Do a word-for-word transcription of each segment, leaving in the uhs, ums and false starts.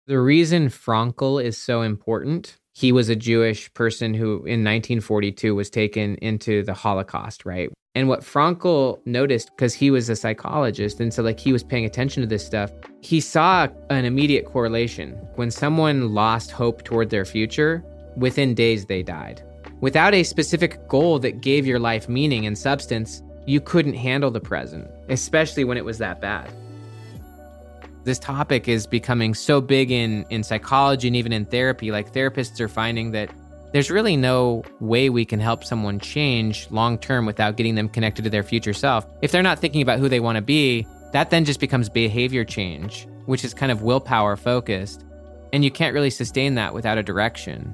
The reason Frankl is so important, he was a Jewish person who in nineteen forty-two was taken into the Holocaust, right? And what Frankl noticed, because he was a psychologist, and so like he was paying attention to this stuff, he saw an immediate correlation. When someone lost hope toward their future, within days they died. Without a specific goal that gave your life meaning and substance, you couldn't handle the present, especially when it was that bad. This topic is becoming so big in, in psychology and even in therapy. Like therapists are finding that there's really no way we can help someone change long-term without getting them connected to their future self. If they're not thinking about who they want to be, that then just becomes behavior change, which is kind of willpower focused. And you can't really sustain that without a direction.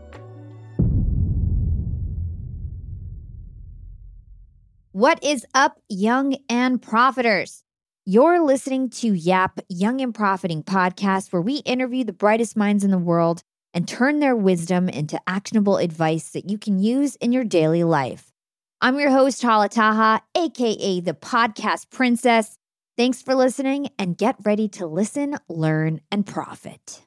What is up, young and profiters? You're listening to Yap, Young and Profiting Podcast, where we interview the brightest minds in the world and turn their wisdom into actionable advice that you can use in your daily life. I'm your host, Hala Taha, aka the Podcast Princess. Thanks for listening, and get ready to listen, learn, and profit.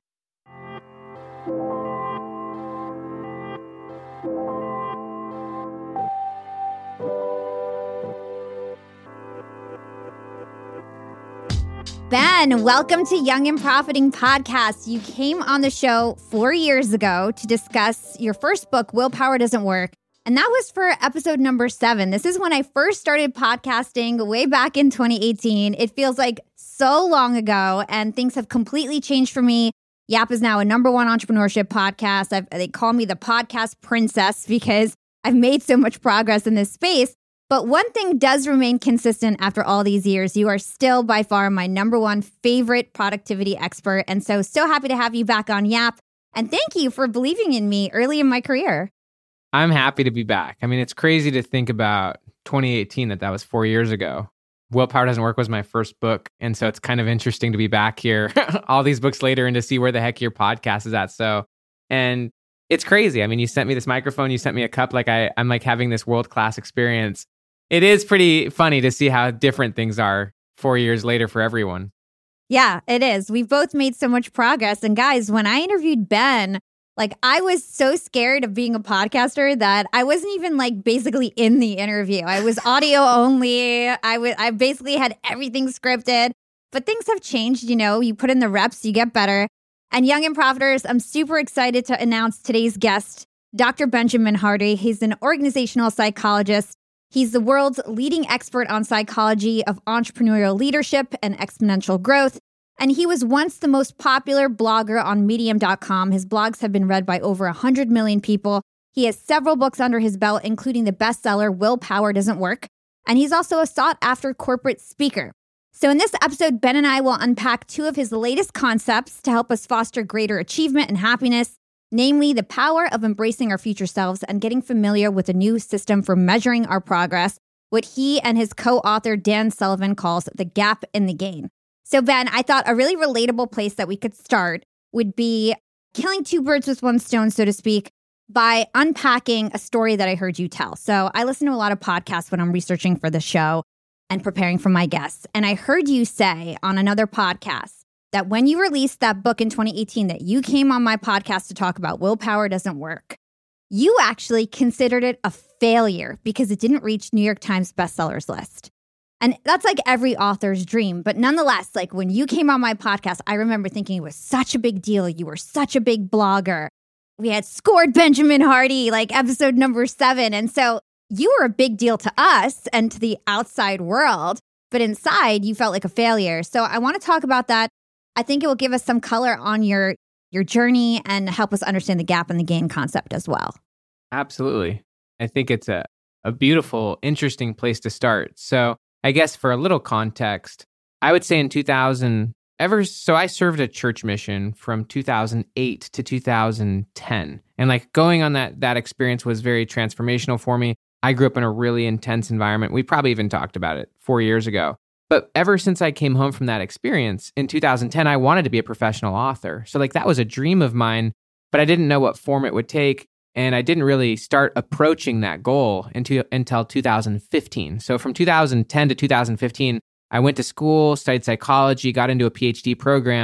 Ben, welcome to Young and Profiting Podcast. You came on the show four years ago to discuss your first book, Willpower Doesn't Work. And that was for episode number seven. This is when I first started podcasting way back in twenty eighteen. It feels like so long ago, and things have completely changed for me. Yap is now a number one entrepreneurship podcast. I've, they call me the Podcast Princess because I've made so much progress in this space. But one thing does remain consistent after all these years. You are still by far my number one favorite productivity expert. And so, so happy to have you back on Yap. And thank you for believing in me early in my career. I'm happy to be back. I mean, it's crazy to think about twenty eighteen, that that was four years ago. Willpower Doesn't Work was my first book. And so it's kind of interesting to be back here all these books later and to see where the heck your podcast is at. So, and it's crazy. I mean, you sent me this microphone, you sent me a cup. Like I, I'm like having this world-class experience. It is pretty funny to see how different things are four years later for everyone. Yeah, it is. We've both made so much progress. And guys, when I interviewed Ben, like I was so scared of being a podcaster that I wasn't even like basically in the interview. I was audio only. I was I basically had everything scripted. But things have changed, you know. You put in the reps, you get better. And Young and Profiters, I'm super excited to announce today's guest, Doctor Benjamin Hardy. He's an organizational psychologist. He's the world's leading expert on psychology of entrepreneurial leadership and exponential growth. And he was once the most popular blogger on medium dot com. His blogs have been read by over one hundred million people. He has several books under his belt, including the bestseller Willpower Doesn't Work. And he's also a sought-after corporate speaker. So in this episode, Ben and I will unpack two of his latest concepts to help us foster greater achievement and happiness, namely the power of embracing our future selves and getting familiar with a new system for measuring our progress, what he and his co-author Dan Sullivan calls the gap in the gain. So Ben, I thought a really relatable place that we could start would be killing two birds with one stone, so to speak, by unpacking a story that I heard you tell. So I listen to a lot of podcasts when I'm researching for the show and preparing for my guests. And I heard you say on another podcast that when you released that book in twenty eighteen, that you came on my podcast to talk about Willpower Doesn't Work, you actually considered it a failure because it didn't reach New York Times bestsellers list. And that's like every author's dream. But nonetheless, like when you came on my podcast, I remember thinking it was such a big deal. You were such a big blogger. We had scored Benjamin Hardy, like episode number seven. And so you were a big deal to us and to the outside world. But inside, you felt like a failure. So I want to talk about that. I think it will give us some color on your your journey and help us understand the gap in the gain concept as well. Absolutely. I think it's a, a beautiful, interesting place to start. So I guess for a little context, I would say in two thousand, ever so I served a church mission from two thousand eight to two thousand ten. And like going on that that experience was very transformational for me. I grew up in a really intense environment. We probably even talked about it four years ago. But ever since I came home from that experience in two thousand ten, I wanted to be a professional author. So like that was a dream of mine, but I didn't know what form it would take. And I didn't really start approaching that goal until, until two thousand fifteen. So from two thousand ten to two thousand fifteen, I went to school, studied psychology, got into a P H D program.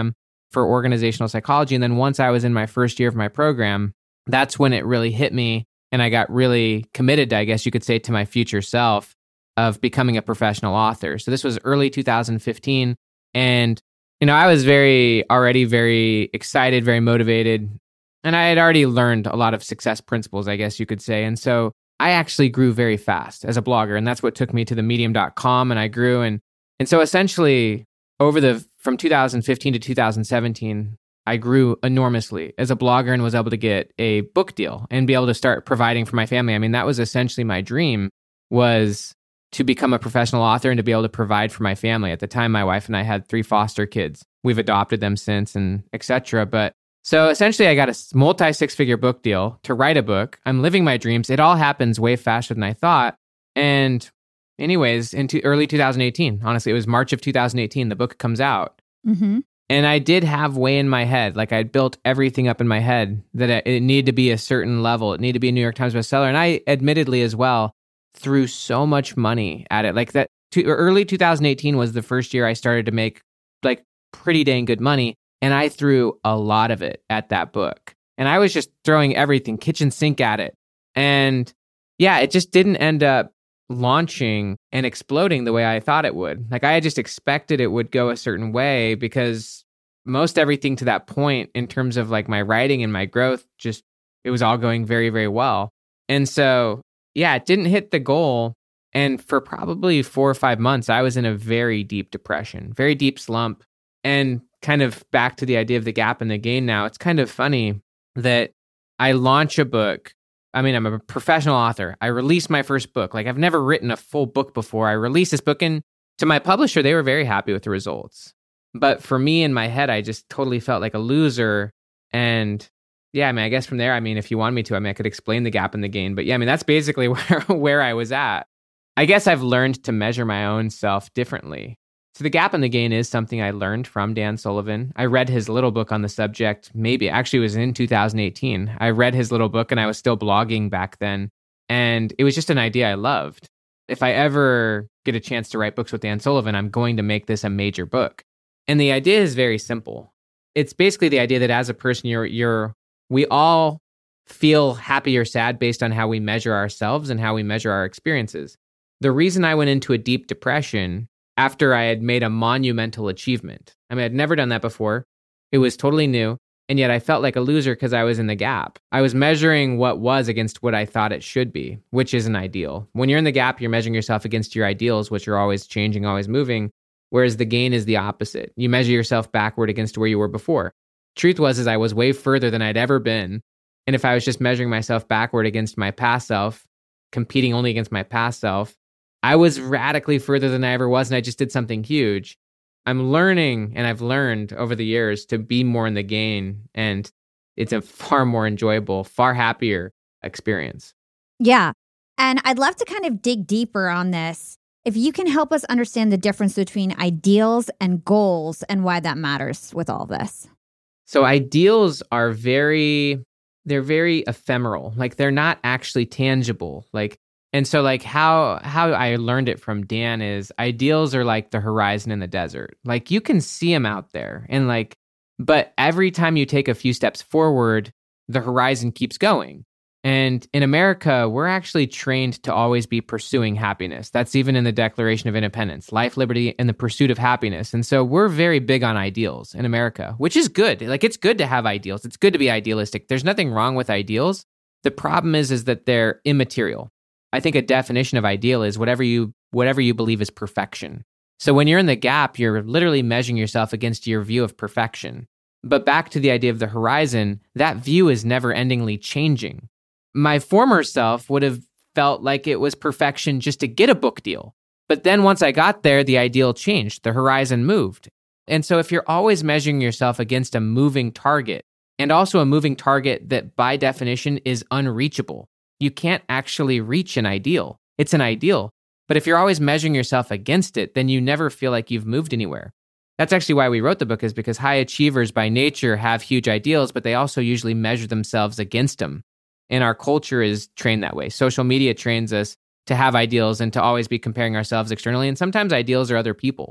for organizational psychology. And then once I was in my first year of my program, that's when it really hit me. And I got really committed, I guess you could say, to my future self of becoming a professional author. So this was early two thousand fifteen. And, you know, I was very, already very excited, very motivated. And I had already learned a lot of success principles, I guess you could say. And so I actually grew very fast as a blogger. And that's what took me to the medium dot com. And I grew. And, and so essentially over the, from two thousand fifteen to two thousand seventeen, I grew enormously as a blogger and was able to get a book deal and be able to start providing for my family. I mean, that was essentially my dream, was to become a professional author and to be able to provide for my family. At the time, my wife and I had three foster kids. We've adopted them since, and et cetera. But so essentially, I got a multi six-figure book deal to write a book. I'm living my dreams. It all happens way faster than I thought. And anyways, in to early two thousand eighteen, honestly, it was March of two thousand eighteen, the book comes out. Mm-hmm. And I did have way in my head, like I'd built everything up in my head that it needed to be a certain level. It needed to be a New York Times bestseller. And I admittedly as well threw so much money at it. Like that to, early two thousand eighteen was the first year I started to make like pretty dang good money. And I threw a lot of it at that book. And I was just throwing everything, kitchen sink at it. And yeah, it just didn't end up launching and exploding the way I thought it would. Like I had just expected it would go a certain way because most everything to that point in terms of like my writing and my growth, just it was all going very, very well. And so, yeah, it didn't hit the goal. And for probably four or five months, I was in a very deep depression, very deep slump. And kind of back to the idea of the gap and the gain now, it's kind of funny that I launch a book. I mean, I'm a professional author. I released my first book. Like I've never written a full book before. I released this book, and to my publisher, they were very happy with the results. But for me in my head, I just totally felt like a loser. And yeah, I mean, I guess from there, I mean, if you want me to, I mean, I could explain the gap and the gain. But yeah, I mean, that's basically where, where I was at. I guess I've learned to measure my own self differently. So the gap and the gain is something I learned from Dan Sullivan. I read his little book on the subject, maybe actually it was in two thousand eighteen. I read his little book and I was still blogging back then. And it was just an idea I loved. If I ever get a chance to write books with Dan Sullivan, I'm going to make this a major book. And the idea is very simple. It's basically the idea that as a person, you're, you're, we all feel happy or sad based on how we measure ourselves and how we measure our experiences. The reason I went into a deep depression after I had made a monumental achievement, I mean, I'd never done that before. It was totally new. And yet I felt like a loser because I was in the gap. I was measuring what was against what I thought it should be, which isn't ideal. When you're in the gap, you're measuring yourself against your ideals, which are always changing, always moving. Whereas the gain is the opposite. You measure yourself backward against where you were before. Truth was, is I was way further than I'd ever been. And if I was just measuring myself backward against my past self, competing only against my past self, I was radically further than I ever was, and I just did something huge. I'm learning, and I've learned over the years to be more in the gain, and it's a far more enjoyable, far happier experience. Yeah. And I'd love to kind of dig deeper on this. If you can help us understand the difference between ideals and goals and why that matters with all this. So ideals are very, they're very ephemeral. Like they're not actually tangible. Like, and so like how how I learned it from Dan is ideals are like the horizon in the desert. Like you can see them out there and like, but every time you take a few steps forward, the horizon keeps going. And in America, we're actually trained to always be pursuing happiness. That's even in the Declaration of Independence, life, liberty, and the pursuit of happiness. And so we're very big on ideals in America, which is good. Like it's good to have ideals. It's good to be idealistic. There's nothing wrong with ideals. The problem is, is that they're immaterial. I think a definition of ideal is whatever you whatever you believe is perfection. So when you're in the gap, you're literally measuring yourself against your view of perfection. But back to the idea of the horizon, that view is never-endingly changing. My former self would have felt like it was perfection just to get a book deal. But then once I got there, the ideal changed. The horizon moved. And so if you're always measuring yourself against a moving target, and also a moving target that by definition is unreachable, you can't actually reach an ideal. It's an ideal. But if you're always measuring yourself against it, then you never feel like you've moved anywhere. That's actually why we wrote the book, is because high achievers by nature have huge ideals, but they also usually measure themselves against them. And our culture is trained that way. Social media trains us to have ideals and to always be comparing ourselves externally. And sometimes ideals are other people.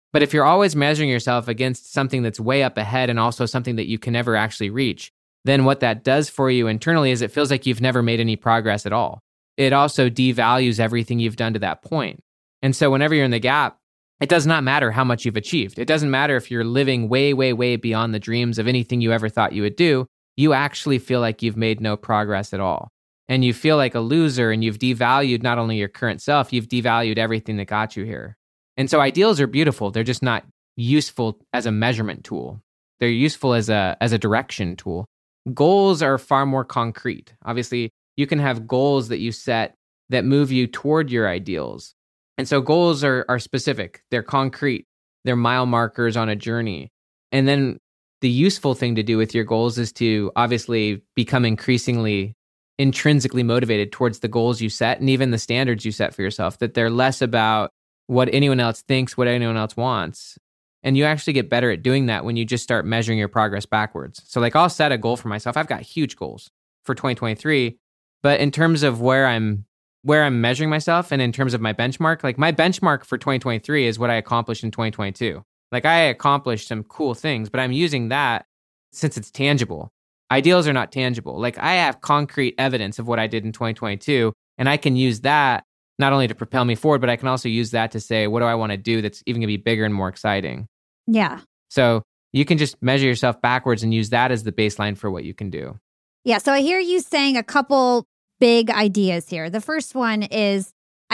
But if you're always measuring yourself against something that's way up ahead and also something that you can never actually reach, then what that does for you internally is it feels like you've never made any progress at all. It also devalues everything you've done to that point. And so whenever you're in the gap, it does not matter how much you've achieved. It doesn't matter if you're living way, way, way beyond the dreams of anything you ever thought you would do. You actually feel like you've made no progress at all. And you feel like a loser, and you've devalued not only your current self, you've devalued everything that got you here. And so ideals are beautiful. They're just not useful as a measurement tool. They're useful as a as a direction tool. Goals are far more concrete. Obviously, you can have goals that you set that move you toward your ideals. And so goals are are specific. They're concrete. They're mile markers on a journey. And then the useful thing to do with your goals is to obviously become increasingly intrinsically motivated towards the goals you set and even the standards you set for yourself, that they're less about what anyone else thinks, what anyone else wants. And you actually get better at doing that when you just start measuring your progress backwards. So like I'll set a goal for myself. I've got huge goals for twenty twenty-three, but in terms of where I'm where I'm measuring myself and in terms of my benchmark, like my benchmark for twenty twenty-three is what I accomplished in twenty twenty-two. Like I accomplished some cool things, but I'm using that since it's tangible. Ideals are not tangible. Like I have concrete evidence of what I did in twenty twenty-two, and I can use that not only to propel me forward, but I can also use that to say, what do I want to do that's even going to be bigger and more exciting? Yeah. So you can just measure yourself backwards and use that as the baseline for what you can do. Yeah. So I hear you saying a couple big ideas here. The first one is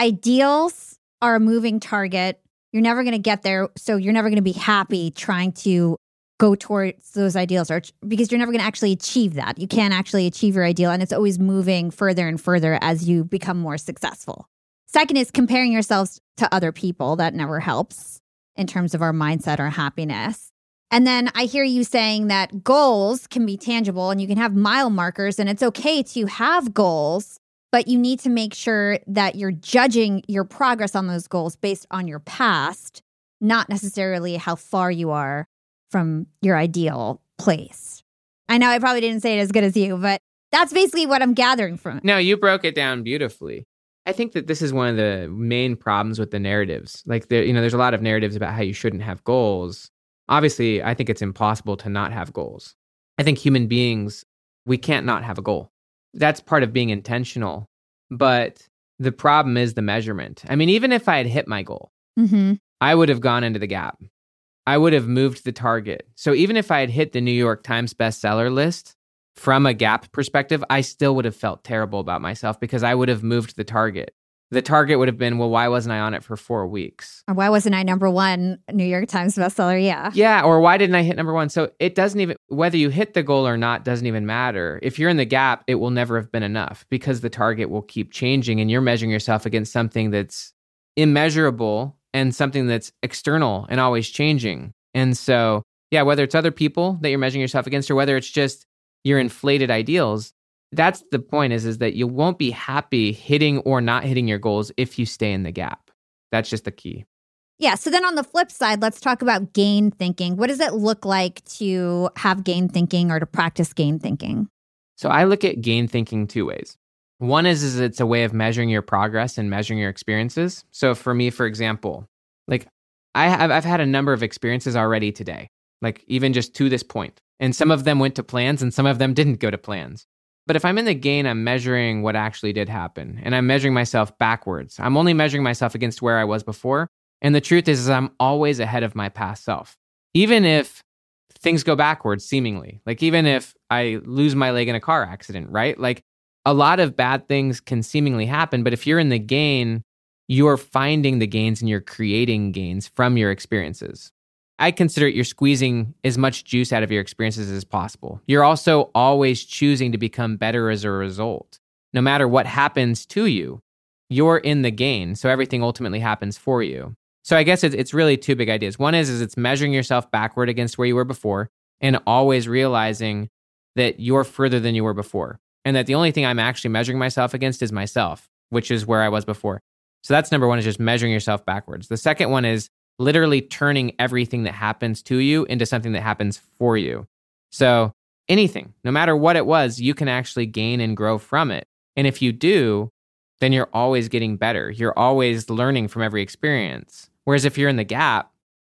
ideals are a moving target. You're never going to get there. So you're never going to be happy trying to go towards those ideals, or because you're never going to actually achieve that. You can't actually achieve your ideal, and it's always moving further and further as you become more successful. Second is comparing yourselves to other people. That never helps in terms of our mindset or happiness. And then I hear you saying that goals can be tangible and you can have mile markers, and it's okay to have goals, but you need to make sure that you're judging your progress on those goals based on your past, not necessarily how far you are from your ideal place. I know I probably didn't say it as good as you, but that's basically what I'm gathering from it. No, you broke it down beautifully. I think that this is one of the main problems with the narratives. Like, there, you know, there's a lot of narratives about how you shouldn't have goals. Obviously, I think it's impossible to not have goals. I think human beings, we can't not have a goal. That's part of being intentional. But the problem is the measurement. I mean, even if I had hit my goal, mm-hmm. I would have gone into the gap. I would have moved the target. So even if I had hit the New York Times bestseller list, from a gap perspective, I still would have felt terrible about myself because I would have moved the target. The target would have been, well, why wasn't I on it for four weeks? Or why wasn't I number one New York Times bestseller? Yeah. Yeah. Or why didn't I hit number one? So it doesn't even, whether you hit the goal or not doesn't even matter. If you're in the gap, it will never have been enough because the target will keep changing and you're measuring yourself against something that's immeasurable and something that's external and always changing. And so, yeah, whether it's other people that you're measuring yourself against or whether it's just your inflated ideals, that's the point is, is that you won't be happy hitting or not hitting your goals if you stay in the gap. That's just the key. Yeah. So then on the flip side, let's talk about gain thinking. What does it look like to have gain thinking or to practice gain thinking? So I look at gain thinking two ways. One is, is it's a way of measuring your progress and measuring your experiences. So for me, for example, like I have, I've had a number of experiences already today, like even just to this point. And some of them went to plans and some of them didn't go to plans. But if I'm in the gain, I'm measuring what actually did happen. And I'm measuring myself backwards. I'm only measuring myself against where I was before. And the truth is, is I'm always ahead of my past self. Even if things go backwards, seemingly. Like even if I lose my leg in a car accident, right? Like a lot of bad things can seemingly happen. But if you're in the gain, you're finding the gains and you're creating gains from your experiences. I consider it you're squeezing as much juice out of your experiences as possible. You're also always choosing to become better as a result. No matter what happens to you, you're in the gain. So everything ultimately happens for you. So I guess it's, it's really two big ideas. One is, is it's measuring yourself backward against where you were before and always realizing that you're further than you were before. And that the only thing I'm actually measuring myself against is myself, which is where I was before. So that's number one, is just measuring yourself backwards. The second one is literally turning everything that happens to you into something that happens for you. So anything, no matter what it was, you can actually gain and grow from it. And if you do, then you're always getting better. You're always learning from every experience. Whereas if you're in the gap,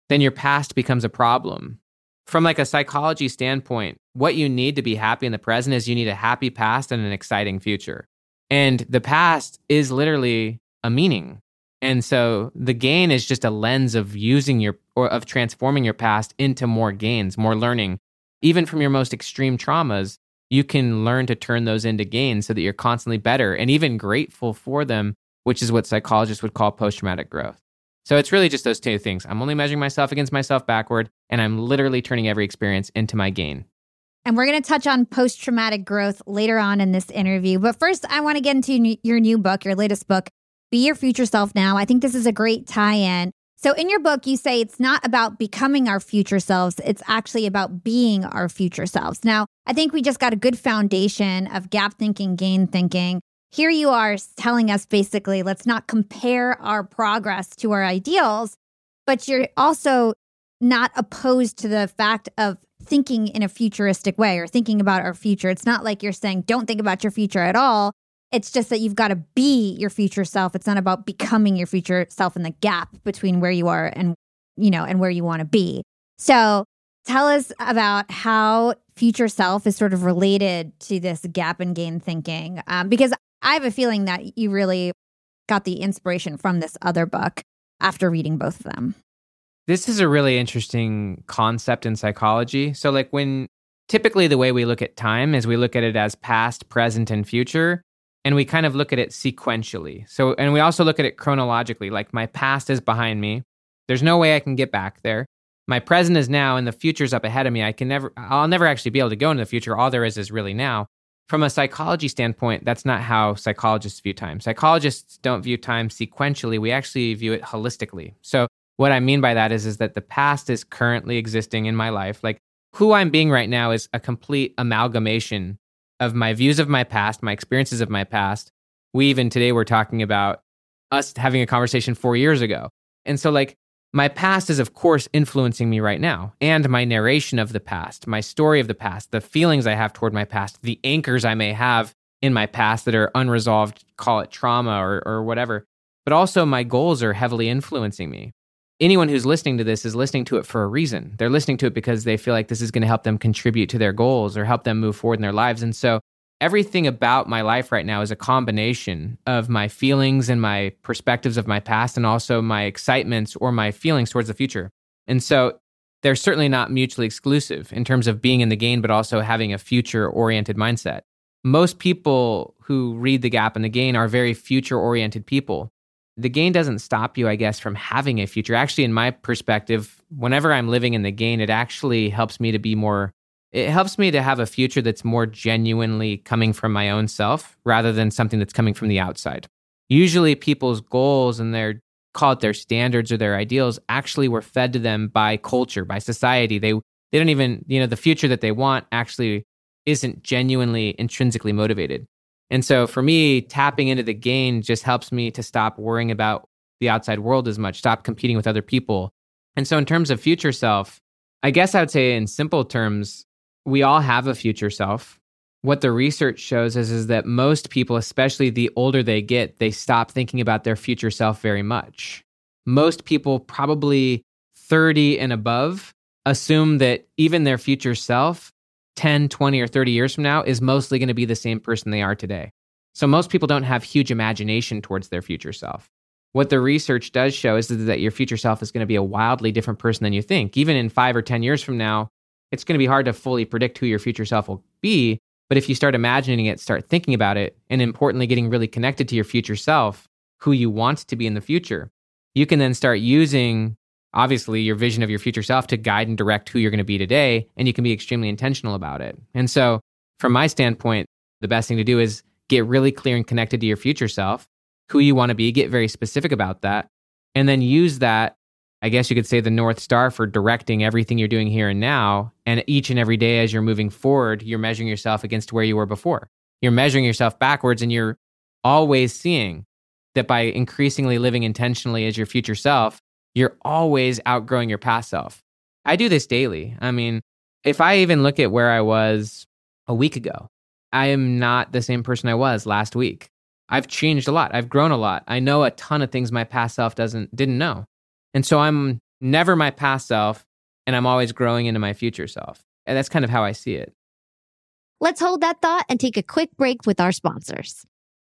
then your past becomes a problem. From like a psychology standpoint, what you need to be happy in the present is you need a happy past and an exciting future. And the past is literally a meaning. And so the gain is just a lens of using your, or of transforming your past into more gains, more learning. Even from your most extreme traumas, you can learn to turn those into gains so that you're constantly better and even grateful for them, which is what psychologists would call post-traumatic growth. So it's really just those two things. I'm only measuring myself against myself backward, and I'm literally turning every experience into my gain. And we're going to touch on post-traumatic growth later on in this interview. But first, I want to get into your new book, your latest book, Be Your Future Self Now. I think this is a great tie-in. So in your book, you say it's not about becoming our future selves. It's actually about being our future selves. Now, I think we just got a good foundation of gap thinking, gain thinking. Here you are telling us basically, let's not compare our progress to our ideals, but you're also not opposed to the fact of thinking in a futuristic way or thinking about our future. It's not like you're saying, don't think about your future at all. It's just that you've got to be your future self. It's not about becoming your future self in the gap between where you are and, you know, and where you want to be. So tell us about how future self is sort of related to this gap and gain thinking, um, because I have a feeling that you really got the inspiration from this other book after reading both of them. This is a really interesting concept in psychology. So like when typically the way we look at time is we look at it as past, present, and future, and we kind of look at it sequentially. So, and we also look at it chronologically, like my past is behind me. There's no way I can get back there. My present is now and the future's up ahead of me. I can never, I'll never actually be able to go into the future. All there is is really now. From a psychology standpoint, that's not how psychologists view time. Psychologists don't view time sequentially. We actually view it holistically. So what I mean by that is, is that the past is currently existing in my life. Like who I'm being right now is a complete amalgamation of my views of my past, my experiences of my past. We even today were talking about us having a conversation four years ago. And so like my past is, of course, influencing me right now, and my narration of the past, my story of the past, the feelings I have toward my past, the anchors I may have in my past that are unresolved, call it trauma or, or whatever. But also my goals are heavily influencing me. Anyone who's listening to this is listening to it for a reason. They're listening to it because they feel like this is going to help them contribute to their goals or help them move forward in their lives. And so everything about my life right now is a combination of my feelings and my perspectives of my past and also my excitements or my feelings towards the future. And so they're certainly not mutually exclusive in terms of being in the gain, but also having a future-oriented mindset. Most people who read The Gap and the Gain are very future-oriented people. The gain doesn't stop you, I guess, from having a future. Actually, in my perspective, whenever I'm living in the gain, it actually helps me to be more It helps me to have a future that's more genuinely coming from my own self rather than something that's coming from the outside. Usually people's goals and their, call it their standards or their ideals, actually were fed to them by culture, by society. They they don't even, you know, the future that they want actually isn't genuinely intrinsically motivated. And so for me, tapping into the gain just helps me to stop worrying about the outside world as much, stop competing with other people. And so in terms of future self, I guess I would say in simple terms, we all have a future self. What the research shows is, is that most people, especially the older they get, they stop thinking about their future self very much. Most people, probably thirty and above, assume that even their future self, ten, twenty, or thirty years from now, is mostly going to be the same person they are today. So most people don't have huge imagination towards their future self. What the research does show is that your future self is going to be a wildly different person than you think. Even in five or ten years from now, it's going to be hard to fully predict who your future self will be. But if you start imagining it, start thinking about it, and importantly, getting really connected to your future self, who you want to be in the future, you can then start using, obviously, your vision of your future self to guide and direct who you're going to be today, and you can be extremely intentional about it. And so, from my standpoint, the best thing to do is get really clear and connected to your future self, who you want to be, get very specific about that, and then use that, I guess you could say, the North Star for directing everything you're doing here and now. And each and every day as you're moving forward, you're measuring yourself against where you were before. You're measuring yourself backwards, and you're always seeing that by increasingly living intentionally as your future self, you're always outgrowing your past self. I do this daily. I mean, if I even look at where I was a week ago, I am not the same person I was last week. I've changed a lot. I've grown a lot. I know a ton of things my past self doesn't didn't know. And so I'm never my past self, and I'm always growing into my future self. And that's kind of how I see it. Let's hold that thought and take a quick break with our sponsors.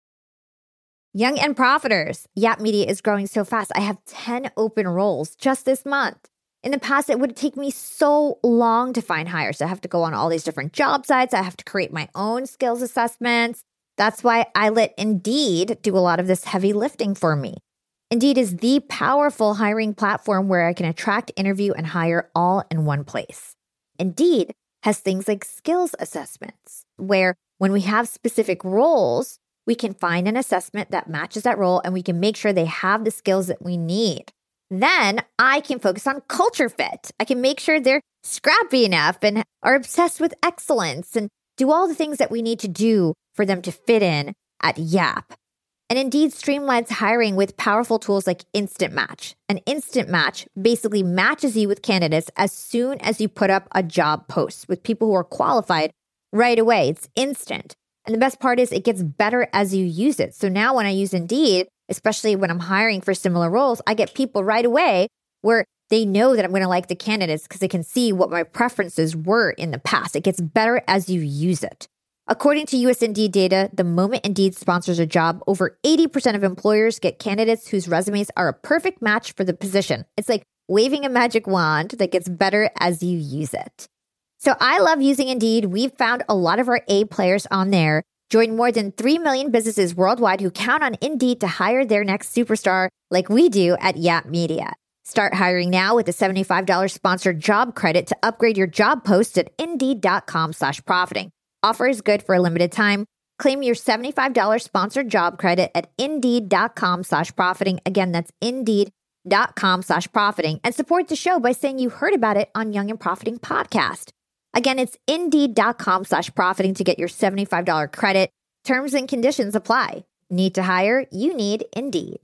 Young and Profiters. Yap Media is growing so fast. I have ten open roles just this month. In the past, it would take me so long to find hires. I have to go on all these different job sites. I have to create my own skills assessments. That's why I let Indeed do a lot of this heavy lifting for me. Indeed is the powerful hiring platform where I can attract, interview, and hire all in one place. Indeed has things like skills assessments, where when we have specific roles, we can find an assessment that matches that role and we can make sure they have the skills that we need. Then I can focus on culture fit. I can make sure they're scrappy enough and are obsessed with excellence and do all the things that we need to do for them to fit in at Yap. And Indeed streamlines hiring with powerful tools like Instant Match. An Instant Match basically matches you with candidates as soon as you put up a job post with people who are qualified right away. It's instant. And the best part is it gets better as you use it. So now when I use Indeed, especially when I'm hiring for similar roles, I get people right away where they know that I'm going to like the candidates because they can see what my preferences were in the past. It gets better as you use it. According to U S Indeed data, the moment Indeed sponsors a job, over eighty percent of employers get candidates whose resumes are a perfect match for the position. It's like waving a magic wand that gets better as you use it. So I love using Indeed. We've found a lot of our A players on there. Join more than three million businesses worldwide who count on Indeed to hire their next superstar like we do at Yap Media. Start hiring now with a seventy-five dollars sponsored job credit to upgrade your job post at Indeed.com slash profiting. Offer is good for a limited time. Claim your seventy-five dollars sponsored job credit at Indeed.com slash profiting. Again, that's Indeed.com slash profiting. And support the show by saying you heard about it on Young and Profiting Podcast. Again, it's Indeed.com slash profiting to get your seventy-five dollars credit. Terms and conditions apply. Need to hire? You need Indeed.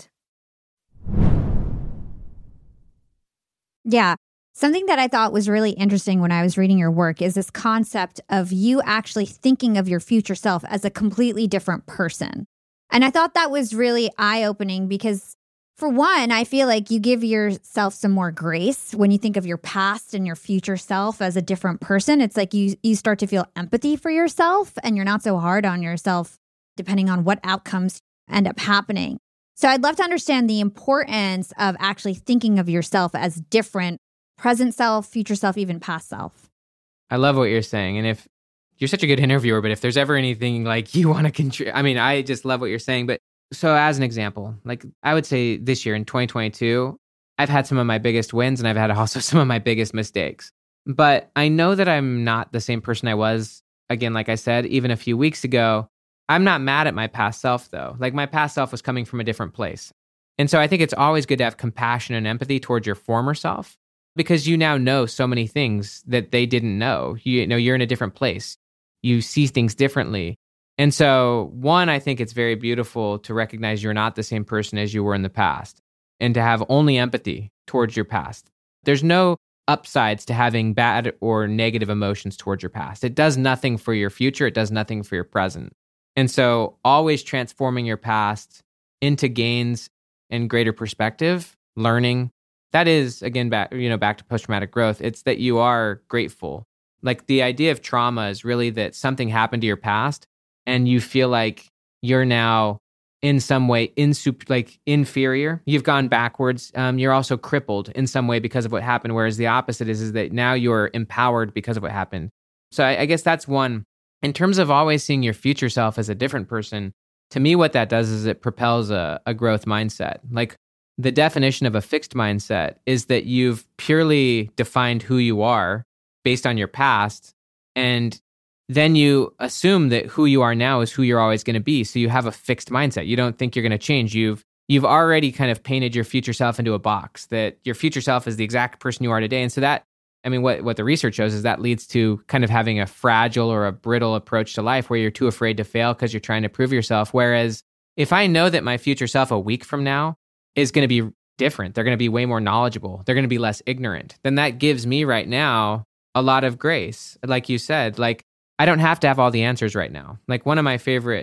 Yeah. Something that I thought was really interesting when I was reading your work is this concept of you actually thinking of your future self as a completely different person. And I thought that was really eye-opening because, for one, I feel like you give yourself some more grace when you think of your past and your future self as a different person. It's like you you start to feel empathy for yourself and you're not so hard on yourself depending on what outcomes end up happening. So I'd love to understand the importance of actually thinking of yourself as different, present self, future self, even past self. I love what you're saying. And if you're such a good interviewer, but if there's ever anything like you want to contribute, I mean, I just love what you're saying. But so as an example, like I would say this year in twenty twenty-two, I've had some of my biggest wins and I've had also some of my biggest mistakes. But I know that I'm not the same person I was, again, like I said, even a few weeks ago. I'm not mad at my past self, though. Like my past self was coming from a different place. And so I think it's always good to have compassion and empathy towards your former self, because you now know so many things that they didn't know. You know, you're in a different place. You see things differently. And so, one, I think it's very beautiful to recognize you're not the same person as you were in the past and to have only empathy towards your past. There's no upsides to having bad or negative emotions towards your past. It does nothing for your future. It does nothing for your present. And so always transforming your past into gains and greater perspective, learning. That is, again, back, you know, back to post-traumatic growth. It's that you are grateful. Like the idea of trauma is really that something happened to your past and you feel like you're now in some way insup- like inferior. You've gone backwards. Um, you're also crippled in some way because of what happened. Whereas the opposite is, is that now you're empowered because of what happened. So I, I guess that's one. In terms of always seeing your future self as a different person, to me, what that does is it propels a, a growth mindset. Like the definition of a fixed mindset is that you've purely defined who you are based on your past, and then you assume that who you are now is who you're always going to be. So you have a fixed mindset. You don't think you're going to change. You've you've already kind of painted your future self into a box, that your future self is the exact person you are today. And so that, I mean, what, what the research shows is that leads to kind of having a fragile or a brittle approach to life where you're too afraid to fail because you're trying to prove yourself. Whereas if I know that my future self a week from now is going to be different, they're going to be way more knowledgeable, they're going to be less ignorant, then that gives me right now a lot of grace. Like you said, like I don't have to have all the answers right now. Like one of my favorite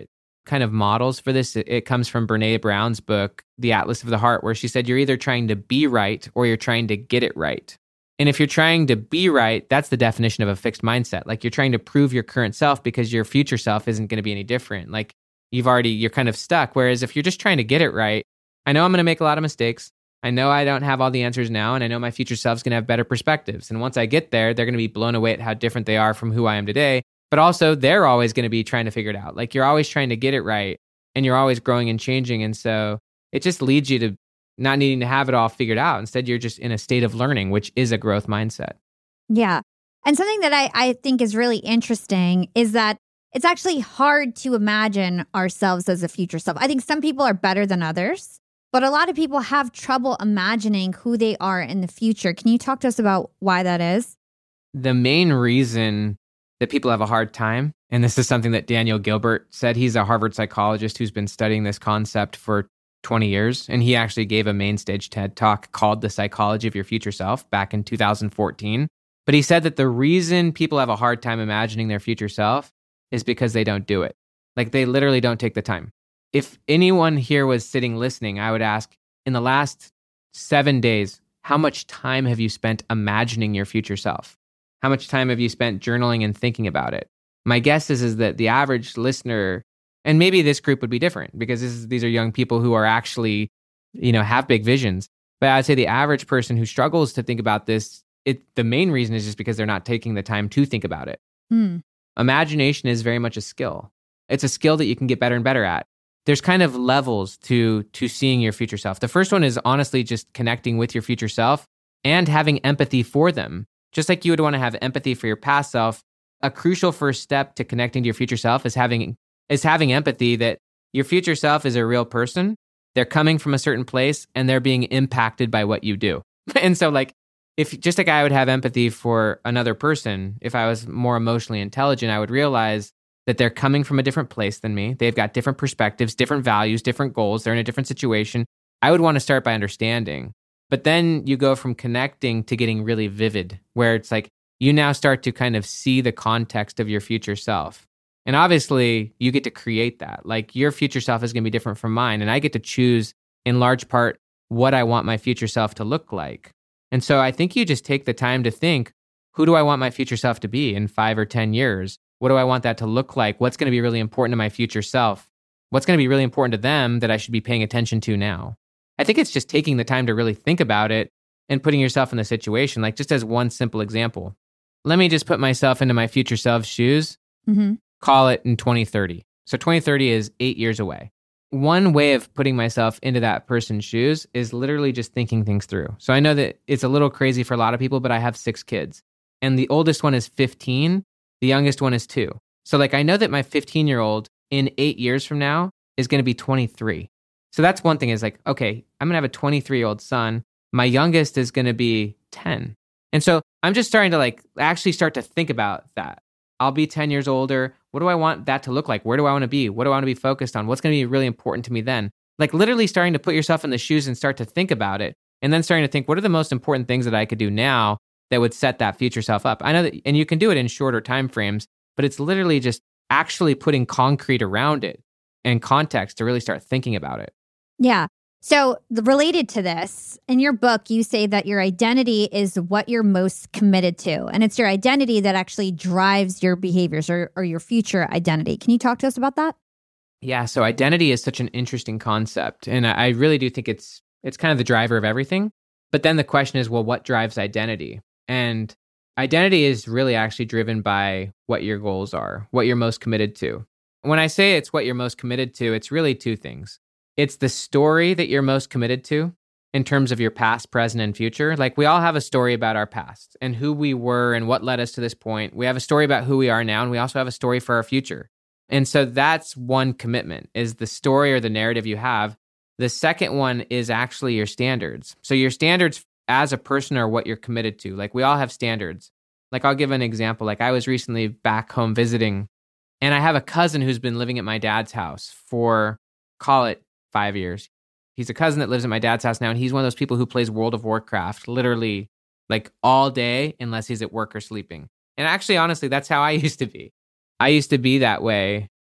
kind of models for this. It, it comes from Brene Brown's book, The Atlas of the Heart, where she said, you're either trying to be right or you're trying to get it right. And if you're trying to be right, that's the definition of a fixed mindset. Like you're trying to prove your current self because your future self isn't going to be any different. Like you've already, you're kind of stuck. Whereas if you're just trying to get it right, I know I'm going to make a lot of mistakes. I know I don't have all the answers now, and I know my future self's going to have better perspectives. And once I get there, they're going to be blown away at how different they are from who I am today. But also, they're always going to be trying to figure it out. Like you're always trying to get it right, and you're always growing and changing. And so it just leads you to not needing to have it all figured out. Instead, you're just in a state of learning, which is a growth mindset. Yeah. And something that I, I think is really interesting is that it's actually hard to imagine ourselves as a future self. I think some people are better than others, but a lot of people have trouble imagining who they are in the future. Can you talk to us about why that is? The main reason that people have a hard time, and this is something that Daniel Gilbert said, he's a Harvard psychologist who's been studying this concept for twenty years, and he actually gave a main stage TED Talk called The Psychology of Your Future Self back in two thousand fourteen. But he said that the reason people have a hard time imagining their future self is because they don't do it. Like they literally don't take the time. If anyone here was sitting listening, I would ask, in the last seven days, how much time have you spent imagining your future self? How much time have you spent journaling and thinking about it? My guess is, is that the average listener, and maybe this group would be different because this is, these are young people who are actually, you know, have big visions. But I'd say the average person who struggles to think about this, it the main reason is just because they're not taking the time to think about it. Hmm. Imagination is very much a skill. It's a skill that you can get better and better at. There's kind of levels to to seeing your future self. The first one is honestly just connecting with your future self and having empathy for them. Just like you would want to have empathy for your past self, a crucial first step to connecting to your future self is having is having empathy that your future self is a real person. They're coming from a certain place and they're being impacted by what you do. And so like, if just like I would have empathy for another person, if I was more emotionally intelligent, I would realize that they're coming from a different place than me. They've got different perspectives, different values, different goals. They're in a different situation. I would want to start by understanding. But then you go from connecting to getting really vivid, where it's like you now start to kind of see the context of your future self. And obviously, you get to create that. Like your future self is going to be different from mine. And I get to choose in large part what I want my future self to look like. And so I think you just take the time to think, who do I want my future self to be in five or ten years? What do I want that to look like? What's going to be really important to my future self? What's going to be really important to them that I should be paying attention to now? I think it's just taking the time to really think about it and putting yourself in the situation. Like just as one simple example, let me just put myself into my future self's shoes, Mm-hmm. call it in twenty thirty. So twenty thirty is eight years away. One way of putting myself into that person's shoes is literally just thinking things through. So I know that it's a little crazy for a lot of people, but I have six kids. And the oldest one is fifteen. The youngest one is two. So like I know that my fifteen-year-old in eight years from now is going to be twenty-three. So that's one thing is like, okay, I'm going to have a twenty-three-year-old son. My youngest is going to be ten. And so I'm just starting to like actually start to think about that. I'll be ten years older. What do I want that to look like? Where do I want to be? What do I want to be focused on? What's going to be really important to me then? Like literally starting to put yourself in the shoes and start to think about it. And then starting to think, what are the most important things that I could do now that would set that future self up? I know that, and you can do it in shorter time frames, but it's literally just actually putting concrete around it and context to really start thinking about it. Yeah. So the, related to this, in your book, you say that your identity is what you're most committed to. And it's your identity that actually drives your behaviors or, or your future identity. Can you talk to us about that? Yeah. So identity is such an interesting concept. And I, I really do think it's it's kind of the driver of everything. But then the question is, well, what drives identity? And identity is really actually driven by what your goals are, what you're most committed to. When I say it's what you're most committed to, it's really two things. It's the story that you're most committed to in terms of your past, present, and future. Like we all have a story about our past and who we were and what led us to this point. We have a story about who we are now, and we also have a story for our future. And so that's one commitment, is the story or the narrative you have. The second one is actually your standards. So your standards as a person are what you're committed to. Like we all have standards. Like I'll give an example. Like I was recently back home visiting, and I have a cousin who's been living at my dad's house for, call it, five years. He's a cousin that lives at my dad's house now, and he's one of those people who plays World of Warcraft literally like all day unless he's at work or sleeping. And actually, honestly, that's how I used to be. I used to be that way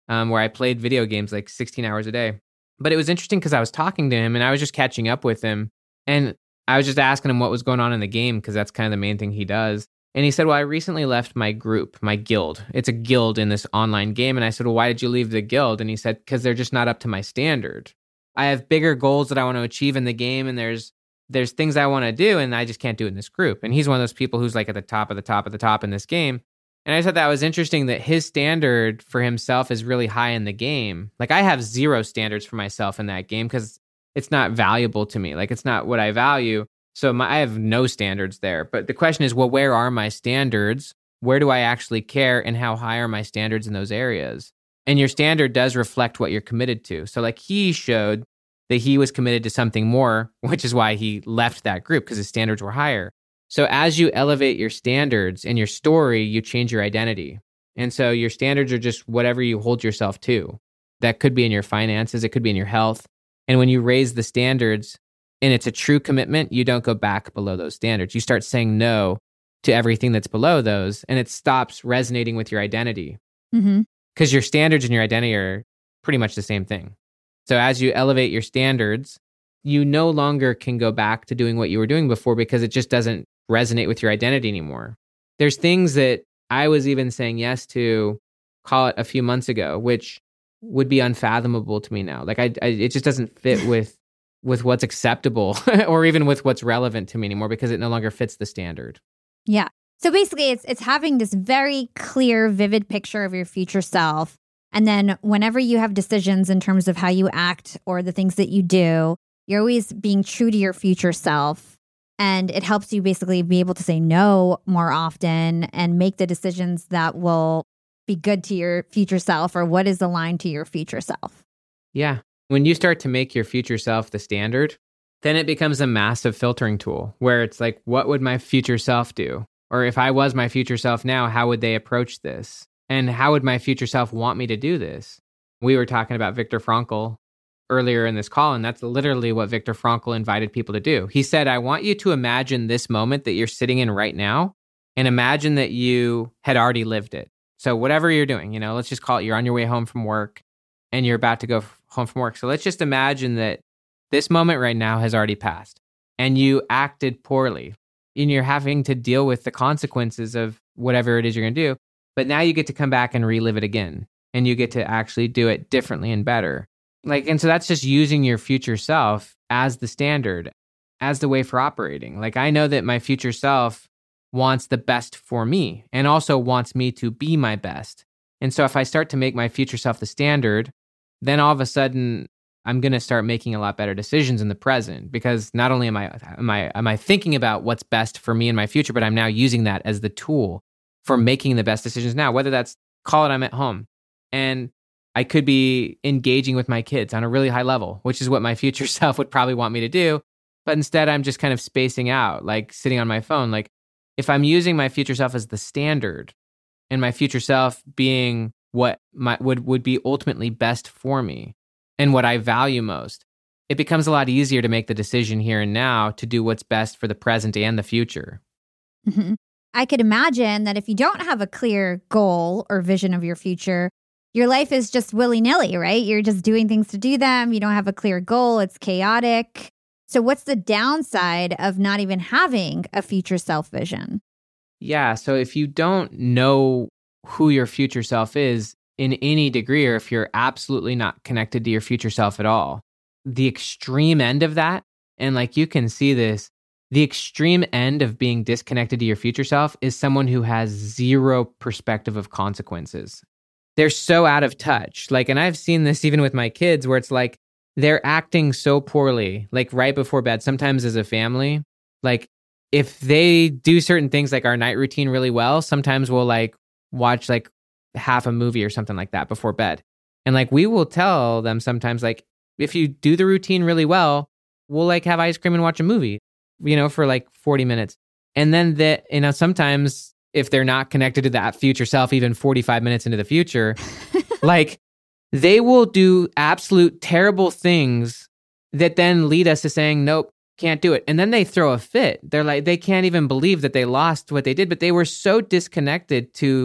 um, where I played video games like sixteen hours a day. But it was interesting because I was talking to him and I was just catching up with him. And I was just asking him what was going on in the game because that's kind of the main thing he does. And he said, well, I recently left my group, my guild. It's a guild in this online game. And I said, well, why did you leave the guild? And he said, because they're just not up to my standard. I have bigger goals that I want to achieve in the game. And there's there's things I want to do. And I just can't do it in this group. And he's one of those people who's like at the top of the top of the top in this game. And I thought that was interesting that his standard for himself is really high in the game. Like I have zero standards for myself in that game because it's not valuable to me. Like it's not what I value. So my, I have no standards there. But the question is, well, where are my standards? Where do I actually care? And how high are my standards in those areas? And your standard does reflect what you're committed to. So like he showed that he was committed to something more, which is why he left that group because his standards were higher. So as you elevate your standards and your story, you change your identity. And so your standards are just whatever you hold yourself to. That could be in your finances. It could be in your health. And when you raise the standards and it's a true commitment, you don't go back below those standards. You start saying no to everything that's below those, and it stops resonating with your identity. Mm-hmm. Because your standards and your identity are pretty much the same thing. So as you elevate your standards, you no longer can go back to doing what you were doing before because it just doesn't resonate with your identity anymore. There's things that I was even saying yes to, call it a few months ago, which would be unfathomable to me now. Like I, I it just doesn't fit with with what's acceptable or even with what's relevant to me anymore because it no longer fits the standard. Yeah. So basically it's it's having this very clear, vivid picture of your future self. And then whenever you have decisions in terms of how you act or the things that you do, you're always being true to your future self. And it helps you basically be able to say no more often and make the decisions that will be good to your future self or what is aligned to your future self. Yeah. When you start to make your future self the standard, then it becomes a massive filtering tool where it's like, what would my future self do? Or if I was my future self now, how would they approach this? And how would my future self want me to do this? We were talking about Viktor Frankl earlier in this call, and that's literally what Viktor Frankl invited people to do. He said, I want you to imagine this moment that you're sitting in right now and imagine that you had already lived it. So whatever you're doing, you know, let's just call it you're on your way home from work and you're about to go f- home from work. So let's just imagine that this moment right now has already passed and you acted poorly and you're having to deal with the consequences of whatever it is you're going to do. But now you get to come back and relive it again and you get to actually do it differently and better. Like, and so that's just using your future self as the standard, as the way for operating. Like, I know that my future self wants the best for me and also wants me to be my best. And so if I start to make my future self the standard, then all of a sudden I'm going to start making a lot better decisions in the present because not only am I, am I, am I thinking about what's best for me in my future, but I'm now using that as the tool for making the best decisions now, whether that's call it I'm at home and I could be engaging with my kids on a really high level, which is what my future self would probably want me to do. But instead, I'm just kind of spacing out, like sitting on my phone. Like if I'm using my future self as the standard and my future self being what my would, would be ultimately best for me and what I value most, it becomes a lot easier to make the decision here and now to do what's best for the present and the future. Mm-hmm. I could imagine that if you don't have a clear goal or vision of your future, your life is just willy-nilly, right? You're just doing things to do them. You don't have a clear goal. It's chaotic. So what's the downside of not even having a future self vision? Yeah. So if you don't know who your future self is in any degree, or if you're absolutely not connected to your future self at all, the extreme end of that, and like you can see this, the extreme end of being disconnected to your future self is someone who has zero perspective of consequences. They're so out of touch. Like, and I've seen this even with my kids where it's like, they're acting so poorly, like right before bed, sometimes as a family. Like if they do certain things like our night routine really well, sometimes we'll like watch like half a movie or something like that before bed. And like, we will tell them sometimes like, if you do the routine really well, we'll like have ice cream and watch a movie, you know, for like forty minutes. And then that, you know, sometimes if they're not connected to that future self, even forty-five minutes into the future, like they will do absolute terrible things that then lead us to saying, nope, can't do it. And then they throw a fit. They're like, they can't even believe that they lost what they did, but they were so disconnected to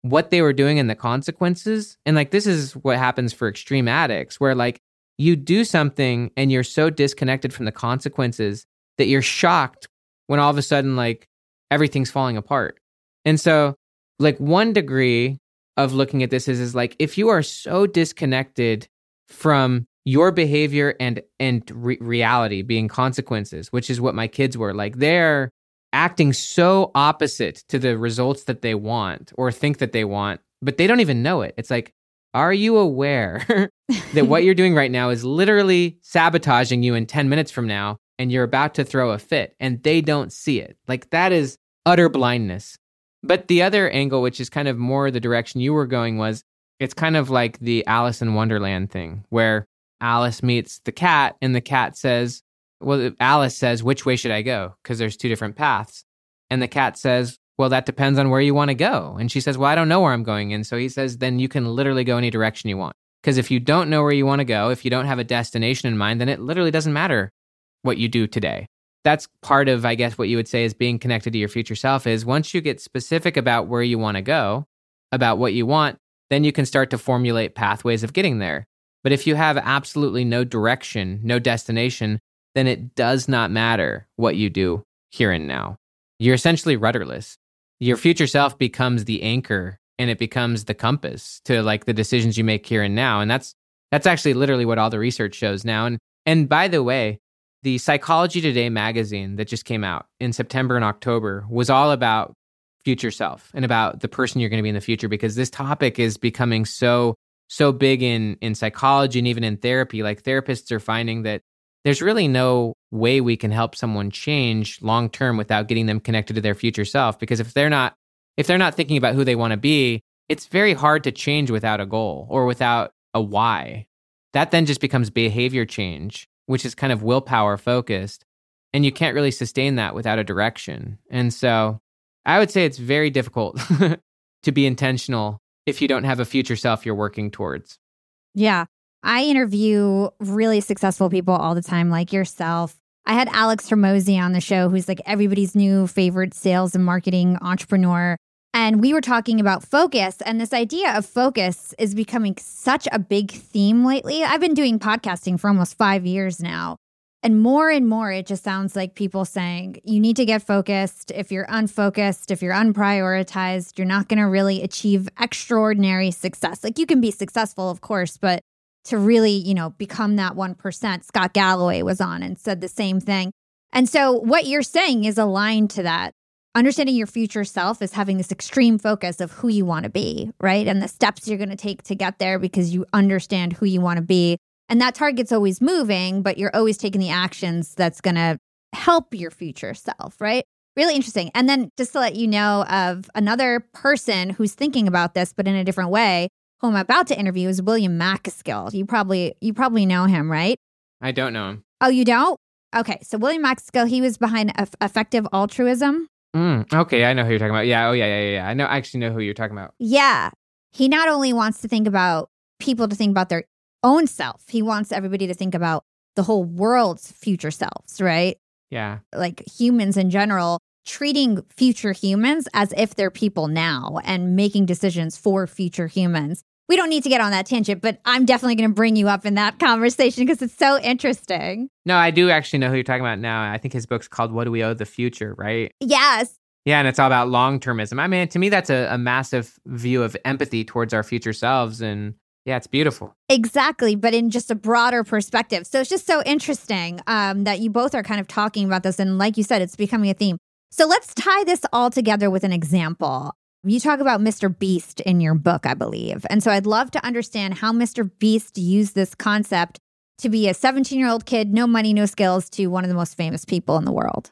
what they were doing and the consequences. And like, this is what happens for extreme addicts, where like you do something and you're so disconnected from the consequences that you're shocked when all of a sudden like everything's falling apart. And so like one degree of looking at this is, is like, if you are so disconnected from your behavior and, and re- reality being consequences, which is what my kids were, like they're acting so opposite to the results that they want or think that they want, but they don't even know it. It's like, are you aware that what you're doing right now is literally sabotaging you in ten minutes from now and you're about to throw a fit and they don't see it? Like that is utter blindness. But the other angle, which is kind of more the direction you were going, was it's kind of like the Alice in Wonderland thing where Alice meets the cat and the cat says, well, Alice says, which way should I go? Because there's two different paths. And the cat says, well, that depends on where you want to go. And she says, well, I don't know where I'm going. And so he says, then you can literally go any direction you want. Because if you don't know where you want to go, if you don't have a destination in mind, then it literally doesn't matter what you do today. That's part of, I guess, what you would say is being connected to your future self is once you get specific about where you want to go, about what you want, then you can start to formulate pathways of getting there. But if you have absolutely no direction, no destination, then it does not matter what you do here and now. You're essentially rudderless. Your future self becomes the anchor and it becomes the compass to like the decisions you make here and now. And that's that's actually literally what all the research shows now. And and by the way, the Psychology Today magazine that just came out in September and October was all about future self and about the person you're going to be in the future, because this topic is becoming so so big in in psychology and even in therapy. Like therapists are finding that there's really no way we can help someone change long term without getting them connected to their future self. Because if they're not if they're not thinking about who they want to be, it's very hard to change without a goal or without a why. That then just becomes behavior change, which is kind of willpower focused. And you can't really sustain that without a direction. And so I would say it's very difficult to be intentional if you don't have a future self you're working towards. Yeah. I interview really successful people all the time, like yourself. I had Alex Hormozi on the show, who's like everybody's new favorite sales and marketing entrepreneur. And we were talking about focus, and this idea of focus is becoming such a big theme lately. I've been doing podcasting for almost five years now. And more and more, it just sounds like people saying, you need to get focused. If you're unfocused, if you're unprioritized, you're not going to really achieve extraordinary success. Like you can be successful, of course, but to really, you know, become that one percent. Scott Galloway was on and said the same thing. And so what you're saying is aligned to that. Understanding your future self is having this extreme focus of who you want to be, right? And the steps you're going to take to get there because you understand who you want to be. And that target's always moving, but you're always taking the actions that's going to help your future self, right? Really interesting. And then just to let you know of another person who's thinking about this, but in a different way, who I'm about to interview is William MacAskill. You probably you probably know him, right? I don't know him. Oh, you don't? Okay. So William MacAskill, he was behind Eff- Effective Altruism. Mm, okay, I know who you're talking about. Yeah, oh yeah, yeah, yeah, yeah. I know. I actually know who you're talking about. Yeah. He not only wants to think about people to think about their own self, he wants everybody to think about the whole world's future selves, right? Yeah. Like humans in general, treating future humans as if they're people now and making decisions for future humans. We don't need to get on that tangent, but I'm definitely going to bring you up in that conversation because it's so interesting. No, I do actually know who you're talking about now. I think his book's called What Do We Owe the Future, right? Yes. Yeah, and it's all about long-termism. I mean, to me, that's a, a massive view of empathy towards our future selves. And yeah, it's beautiful. Exactly, but in just a broader perspective. So it's just so interesting um, that you both are kind of talking about this. And like you said, it's becoming a theme. So let's tie this all together with an example. You talk about Mister Beast in your book, I believe. And so I'd love to understand how Mister Beast used this concept to be a seventeen-year-old kid, no money, no skills, to one of the most famous people in the world.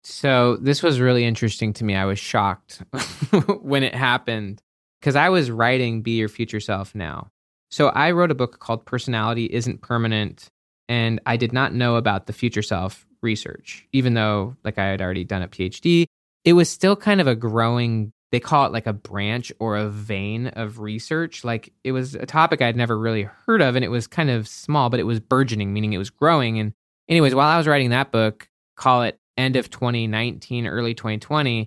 So this was really interesting to me. I was shocked when it happened because I was writing Be Your Future Self Now. So I wrote a book called Personality Isn't Permanent, and I did not know about the future self research, even though like I had already done a PhD. It was still kind of a growing, they call it like a branch or a vein of research. Like it was a topic I'd never really heard of, and it was kind of small, but it was burgeoning, meaning it was growing. And anyways, while I was writing that book, call it end of twenty nineteen, early twenty twenty,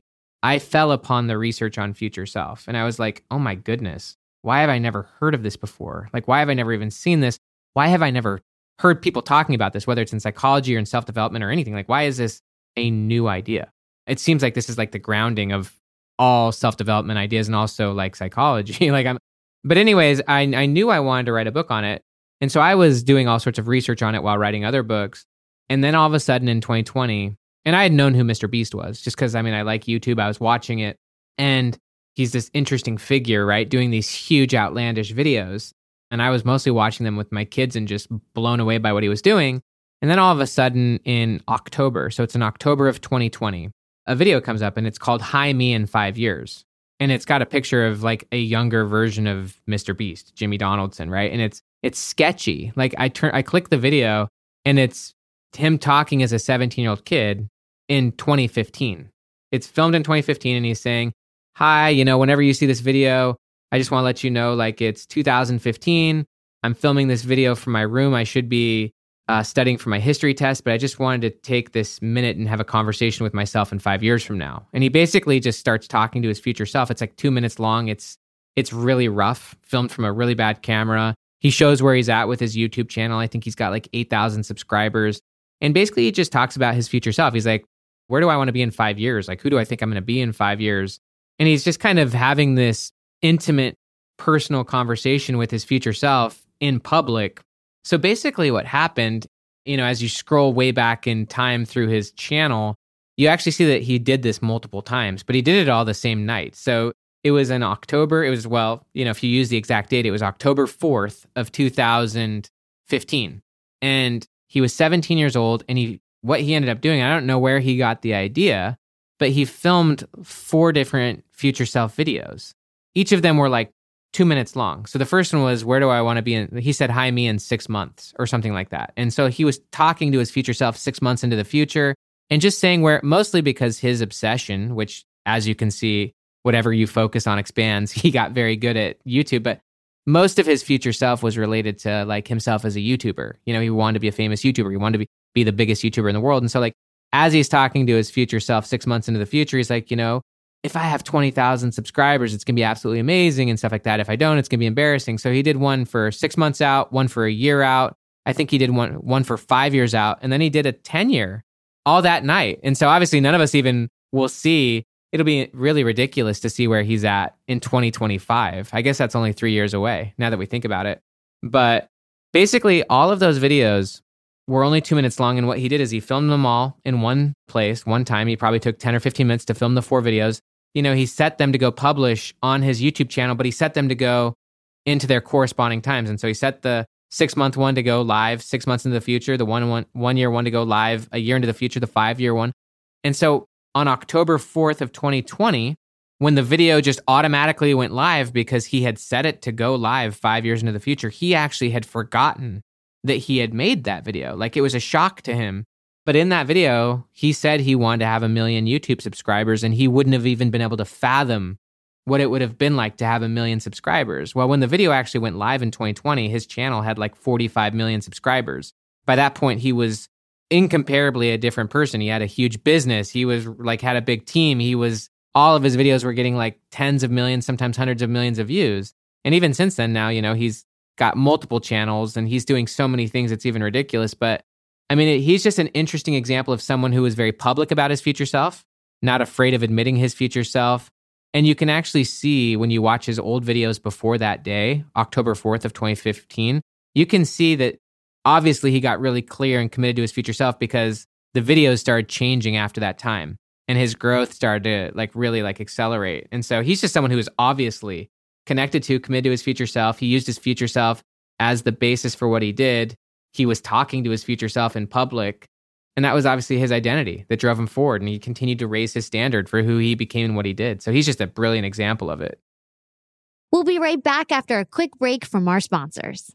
I fell upon the research on future self. And I was like, oh my goodness, why have I never heard of this before? Like, why have I never even seen this? Why have I never heard people talking about this, whether it's in psychology or in self-development or anything? Like, why is this a new idea? It seems like this is like the grounding of all self-development ideas and also like psychology. like I'm, but anyways, I, I knew I wanted to write a book on it. And so I was doing all sorts of research on it while writing other books. And then all of a sudden in twenty twenty, and I had known who Mister Beast was just because, I mean, I like YouTube. I was watching it and he's this interesting figure, right? Doing these huge outlandish videos. And I was mostly watching them with my kids and just blown away by what he was doing. And then all of a sudden in October, so it's in October of twenty twenty, a video comes up and it's called Hi Me in Five Years. And it's got a picture of like a younger version of Mister Beast, Jimmy Donaldson, right? And it's it's sketchy. Like I turn, I click the video and it's him talking as a seventeen-year-old kid in twenty fifteen. It's filmed in twenty fifteen and he's saying, hi, you know, whenever you see this video, I just want to let you know, like it's two thousand fifteen. I'm filming this video from my room. I should be Uh, studying for my history test, but I just wanted to take this minute and have a conversation with myself in five years from now. And he basically just starts talking to his future self. It's like two minutes long. It's it's really rough, filmed from a really bad camera. He shows where he's at with his YouTube channel. I think he's got like eight thousand subscribers. And basically he just talks about his future self. He's like, where do I want to be in five years? Like, who do I think I'm going to be in five years? And he's just kind of having this intimate, personal conversation with his future self in public. So basically what happened, you know, as you scroll way back in time through his channel, you actually see that he did this multiple times, but he did it all the same night. So it was in October. It was, well, you know, if you use the exact date, it was October fourth of two thousand fifteen. And he was seventeen years old. And he, what he ended up doing, I don't know where he got the idea, but he filmed four different future self videos. Each of them were like two minutes long. So the first one was, where do I want to be in, he said, hi me in six months or something like that. And so he was talking to his future self six months into the future and just saying where, mostly because his obsession, which as you can see, whatever you focus on expands, he got very good at YouTube, but most of his future self was related to like himself as a YouTuber. You know, he wanted to be a famous YouTuber. He wanted to be, be the biggest YouTuber in the world. And so like, as he's talking to his future self six months into the future, he's like, you know, if I have twenty thousand subscribers, it's going to be absolutely amazing and stuff like that. If I don't, it's going to be embarrassing. So he did one for six months out, one for a year out. I think he did one, one for five years out. And then he did a ten year all that night. And so obviously none of us even will see. It'll be really ridiculous to see where he's at in twenty twenty-five. I guess that's only three years away now that we think about it. But basically all of those videos were only two minutes long. And what he did is he filmed them all in one place, one time. He probably took ten or fifteen minutes to film the four videos. You know, he set them to go publish on his YouTube channel, but he set them to go into their corresponding times. And so he set the six month one to go live six months into the future, the one, one, one year one to go live a year into the future, the five year one. And so on October fourth of twenty twenty, when the video just automatically went live because he had set it to go live five years into the future, he actually had forgotten that he had made that video. Like it was a shock to him. But in that video, he said he wanted to have a million YouTube subscribers and he wouldn't have even been able to fathom what it would have been like to have a million subscribers. Well, when the video actually went live in twenty twenty, his channel had like forty-five million subscribers. By that point, he was incomparably a different person. He had a huge business. He was like, had a big team. He was, all of his videos were getting like tens of millions, sometimes hundreds of millions of views. And even since then now, you know, he's got multiple channels and he's doing so many things. It's even ridiculous. But I mean, he's just an interesting example of someone who is very public about his future self, not afraid of admitting his future self. And you can actually see when you watch his old videos before that day, October fourth of twenty fifteen, you can see that obviously he got really clear and committed to his future self because the videos started changing after that time and his growth started to like really like accelerate. And so he's just someone who is obviously connected to, committed to his future self. He used his future self as the basis for what he did. He was talking to his future self in public. And that was obviously his identity that drove him forward. And he continued to raise his standard for who he became and what he did. So he's just a brilliant example of it. We'll be right back after a quick break from our sponsors.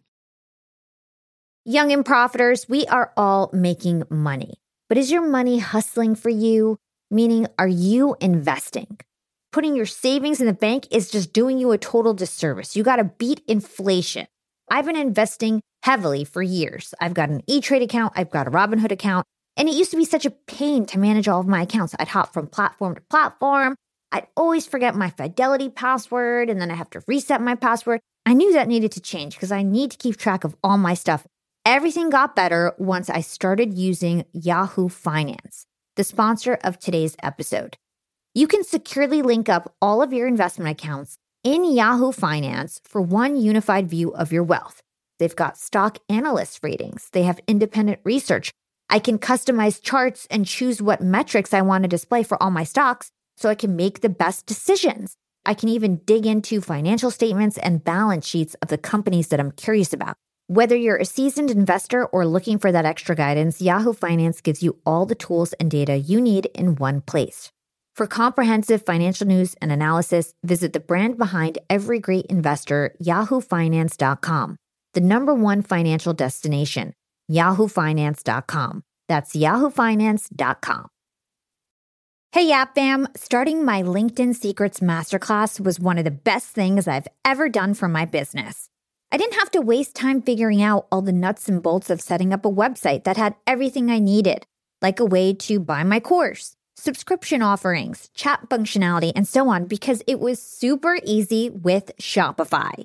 Young and Profiters, we are all making money. But is your money hustling for you? Meaning, are you investing? Putting your savings in the bank is just doing you a total disservice. You got to beat inflation. I've been investing heavily for years. I've got an E-Trade account. I've got a Robinhood account. And it used to be such a pain to manage all of my accounts. I'd hop from platform to platform. I'd always forget my Fidelity password, and then I have to reset my password. I knew that needed to change because I need to keep track of all my stuff. Everything got better once I started using Yahoo Finance, the sponsor of today's episode. You can securely link up all of your investment accounts in Yahoo Finance for one unified view of your wealth. They've got stock analyst ratings. They have independent research. I can customize charts and choose what metrics I want to display for all my stocks so I can make the best decisions. I can even dig into financial statements and balance sheets of the companies that I'm curious about. Whether you're a seasoned investor or looking for that extra guidance, Yahoo Finance gives you all the tools and data you need in one place. For comprehensive financial news and analysis, visit the brand behind every great investor, yahoo finance dot com, the number one financial destination, yahoo finance dot com. That's yahoo finance dot com. Hey, Yap Fam, starting my LinkedIn Secrets Masterclass was one of the best things I've ever done for my business. I didn't have to waste time figuring out all the nuts and bolts of setting up a website that had everything I needed, like a way to buy my course, subscription offerings, chat functionality, and so on, because it was super easy with Shopify.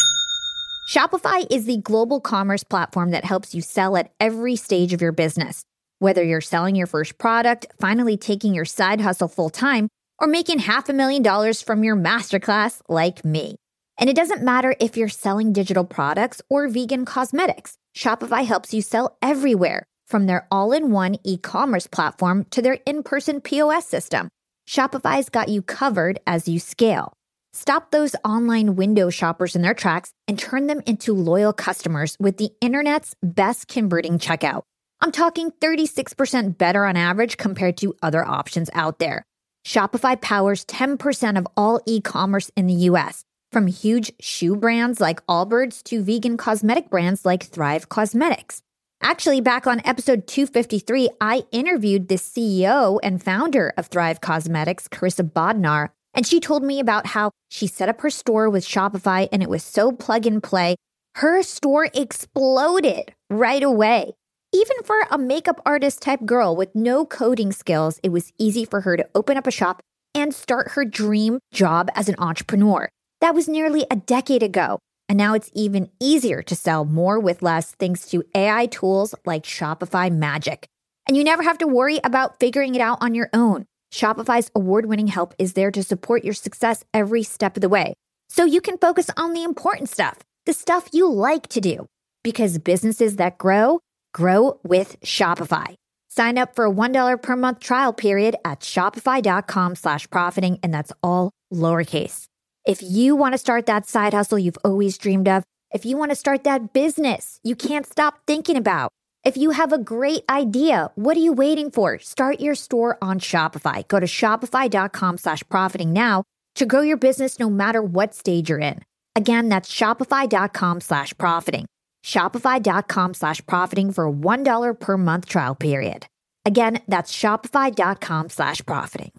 Shopify is the global commerce platform that helps you sell at every stage of your business. Whether you're selling your first product, finally taking your side hustle full-time, or making half a million dollars from your masterclass like me. And it doesn't matter if you're selling digital products or vegan cosmetics. Shopify helps you sell everywhere, from their all-in-one e-commerce platform to their in-person P O S system. Shopify's got you covered as you scale. Stop those online window shoppers in their tracks and turn them into loyal customers with the internet's best converting checkout. I'm talking thirty-six percent better on average compared to other options out there. Shopify powers ten percent of all e-commerce in the U S, from huge shoe brands like Allbirds to vegan cosmetic brands like Thrive Cosmetics. Actually, back on episode two fifty-three, I interviewed the C E O and founder of Thrive Cosmetics, Carissa Bodnar, and she told me about how she set up her store with Shopify and it was so plug and play. Her store exploded right away. Even for a makeup artist type girl with no coding skills, it was easy for her to open up a shop and start her dream job as an entrepreneur. That was nearly a decade ago. And now it's even easier to sell more with less thanks to A I tools like Shopify Magic. And you never have to worry about figuring it out on your own. Shopify's award-winning help is there to support your success every step of the way. So you can focus on the important stuff, the stuff you like to do. Because businesses that grow, grow with Shopify. Sign up for a one dollar per month trial period at shopify.com slash profiting, and that's all lowercase. If you want to start that side hustle you've always dreamed of, if you want to start that business you can't stop thinking about, if you have a great idea, what are you waiting for? Start your store on Shopify. Go to shopify.com slash profiting now to grow your business no matter what stage you're in. Again, that's shopify.com slash profiting. Shopify.com slash profiting for a one dollar per month trial period. Again, that's shopify.com slash profiting.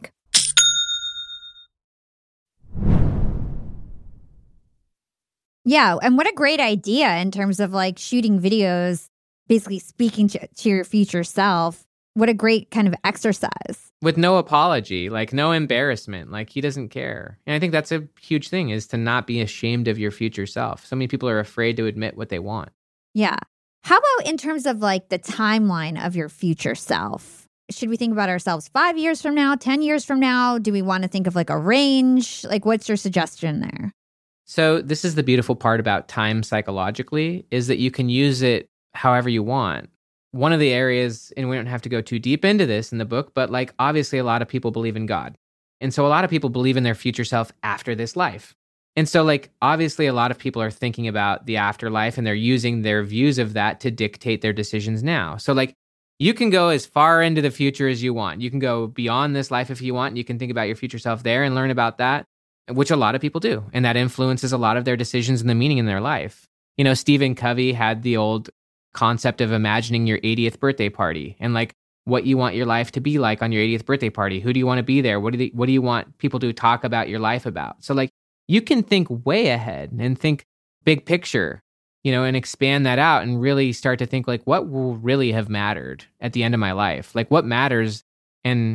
Yeah. And what a great idea in terms of like shooting videos, basically speaking to, to your future self. What a great kind of exercise. With no apology, like no embarrassment, like he doesn't care. And I think that's a huge thing, is to not be ashamed of your future self. So many people are afraid to admit what they want. Yeah. How about in terms of like the timeline of your future self? Should we think about ourselves five years from now, ten years from now? Do we want to think of like a range? Like, what's your suggestion there? So this is the beautiful part about time psychologically, is that you can use it however you want. One of the areas, and we don't have to go too deep into this in the book, but like obviously a lot of people believe in God. And so a lot of people believe in their future self after this life. And so like obviously a lot of people are thinking about the afterlife and they're using their views of that to dictate their decisions now. So like you can go as far into the future as you want. You can go beyond this life if you want. And you can think about your future self there and learn about that, which a lot of people do. And that influences a lot of their decisions and the meaning in their life. You know, Stephen Covey had the old concept of imagining your eightieth birthday party and like what you want your life to be like on your eightieth birthday party. Who do you want to be there? What do they, what do you want people to talk about your life about? So like you can think way ahead and think big picture, you know, and expand that out and really start to think like what will really have mattered at the end of my life? Like what matters? And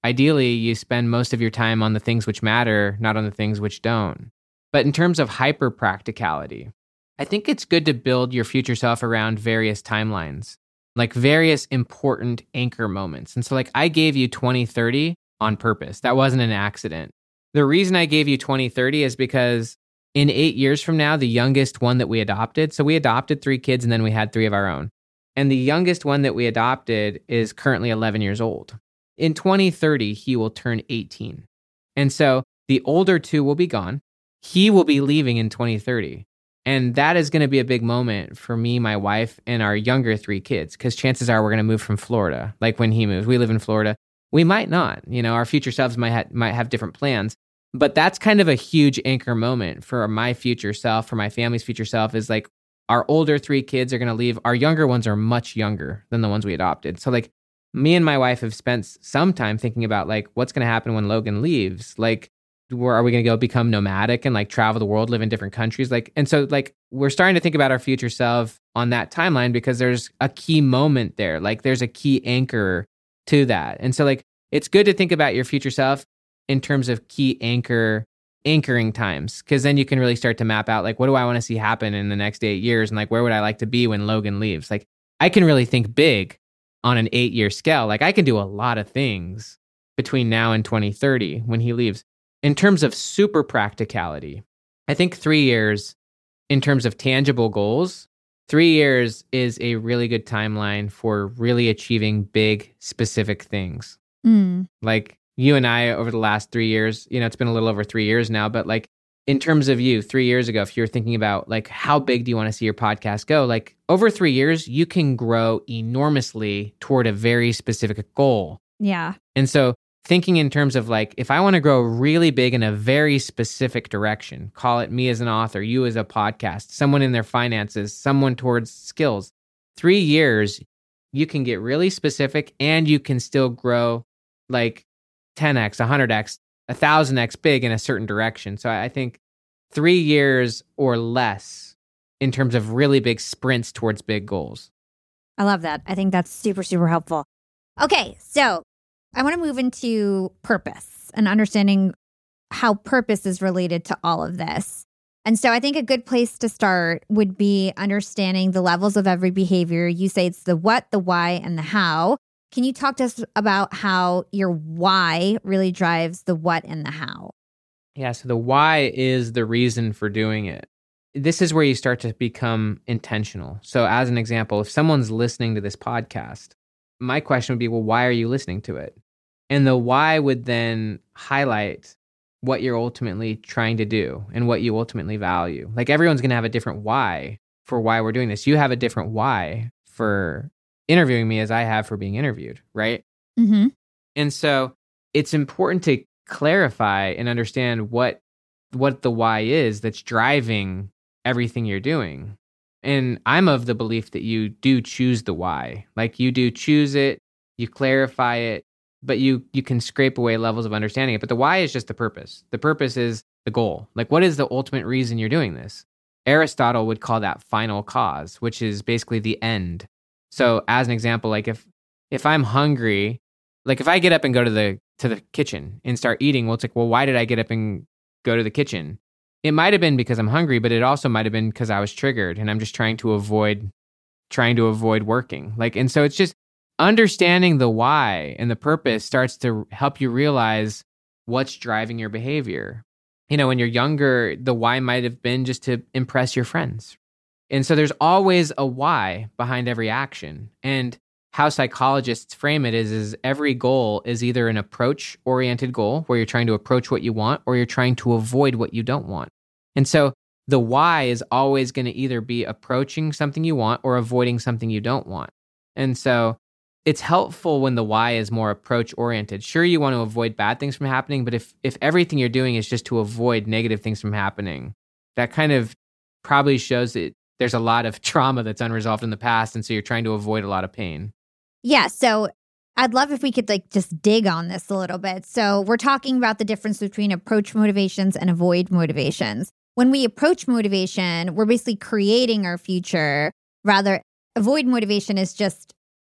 ideally, you spend most of your time on the things which matter, not on the things which don't. But in terms of hyper practicality, I think it's good to build your future self around various timelines, like various important anchor moments. And so like I gave you twenty thirty on purpose. That wasn't an accident. The reason I gave you twenty thirty is because in eight years from now, the youngest one that we adopted, so we adopted three kids and then we had three of our own. And the youngest one that we adopted is currently eleven years old. In twenty thirty, he will turn eighteen. And so the older two will be gone. He will be leaving in twenty thirty. And that is going to be a big moment for me, my wife, and our younger three kids, because chances are we're going to move from Florida. Like when he moves, we live in Florida. We might not. You know, our future selves might, ha- might have different plans. But that's kind of a huge anchor moment for my future self, for my family's future self, is like our older three kids are going to leave. Our younger ones are much younger than the ones we adopted. So like me and my wife have spent some time thinking about like what's going to happen when Logan leaves. Like, where are we going to go become nomadic and like travel the world, live in different countries? Like, and so like we're starting to think about our future self on that timeline because there's a key moment there. Like there's a key anchor to that. And so like, it's good to think about your future self in terms of key anchor anchoring times, because then you can really start to map out like, what do I want to see happen in the next eight years? And like, where would I like to be when Logan leaves? Like I can really think big on an eight year scale. Like I can do a lot of things between now and twenty thirty when he leaves. In terms of super practicality, I think three years in terms of tangible goals, three years is a really good timeline for really achieving big, specific things. Mm. Like you and I over the last three years, you know, it's been a little over three years now, but like in terms of you, three years ago, if you're thinking about like how big do you want to see your podcast go, like over three years, you can grow enormously toward a very specific goal. Yeah. And so thinking in terms of like, if I want to grow really big in a very specific direction, call it me as an author, you as a podcast, someone in their finances, someone towards skills, three years, you can get really specific and you can still grow like ten x, one hundred x, one thousand x big in a certain direction. So I think three years or less in terms of really big sprints towards big goals. I love that. I think that's super, super helpful. Okay, so I want to move into purpose and understanding how purpose is related to all of this. And so I think a good place to start would be understanding the levels of every behavior. You say it's the what, the why, and the how. Can you talk to us about how your why really drives the what and the how? Yeah, so the why is the reason for doing it. This is where you start to become intentional. So as an example, if someone's listening to this podcast, my question would be, well, why are you listening to it? And the why would then highlight what you're ultimately trying to do and what you ultimately value. Like everyone's going to have a different why for why we're doing this. You have a different why for interviewing me as I have for being interviewed, right? Mm-hmm. And so it's important to clarify and understand what what the why is that's driving everything you're doing. And I'm of the belief that you do choose the why. Like you do choose it, you clarify it, but you you can scrape away levels of understanding it. But the why is just the purpose. The purpose is the goal. Like what is the ultimate reason you're doing this? Aristotle would call that final cause, which is basically the end. So as an example, like if if I'm hungry, like if I get up and go to the to the kitchen and start eating, well, it's like, well, why did I get up and go to the kitchen? It might have been because I'm hungry, but it also might have been because I was triggered and I'm just trying to avoid trying to avoid working. Like, and so it's just understanding the why and the purpose starts to help you realize what's driving your behavior. You know, when you're younger, the why might have been just to impress your friends. And so there's always a why behind every action. And how psychologists frame it is, is every goal is either an approach-oriented goal where you're trying to approach what you want or you're trying to avoid what you don't want. And so the why is always going to either be approaching something you want or avoiding something you don't want. And so it's helpful when the why is more approach-oriented. Sure, you want to avoid bad things from happening, but if if everything you're doing is just to avoid negative things from happening, that kind of probably shows that there's a lot of trauma that's unresolved in the past, and so you're trying to avoid a lot of pain. Yeah, so I'd love if we could like just dig on this a little bit. So we're talking about the difference between approach motivations and avoid motivations. When we approach motivation, we're basically creating our future. Rather, avoid motivation is just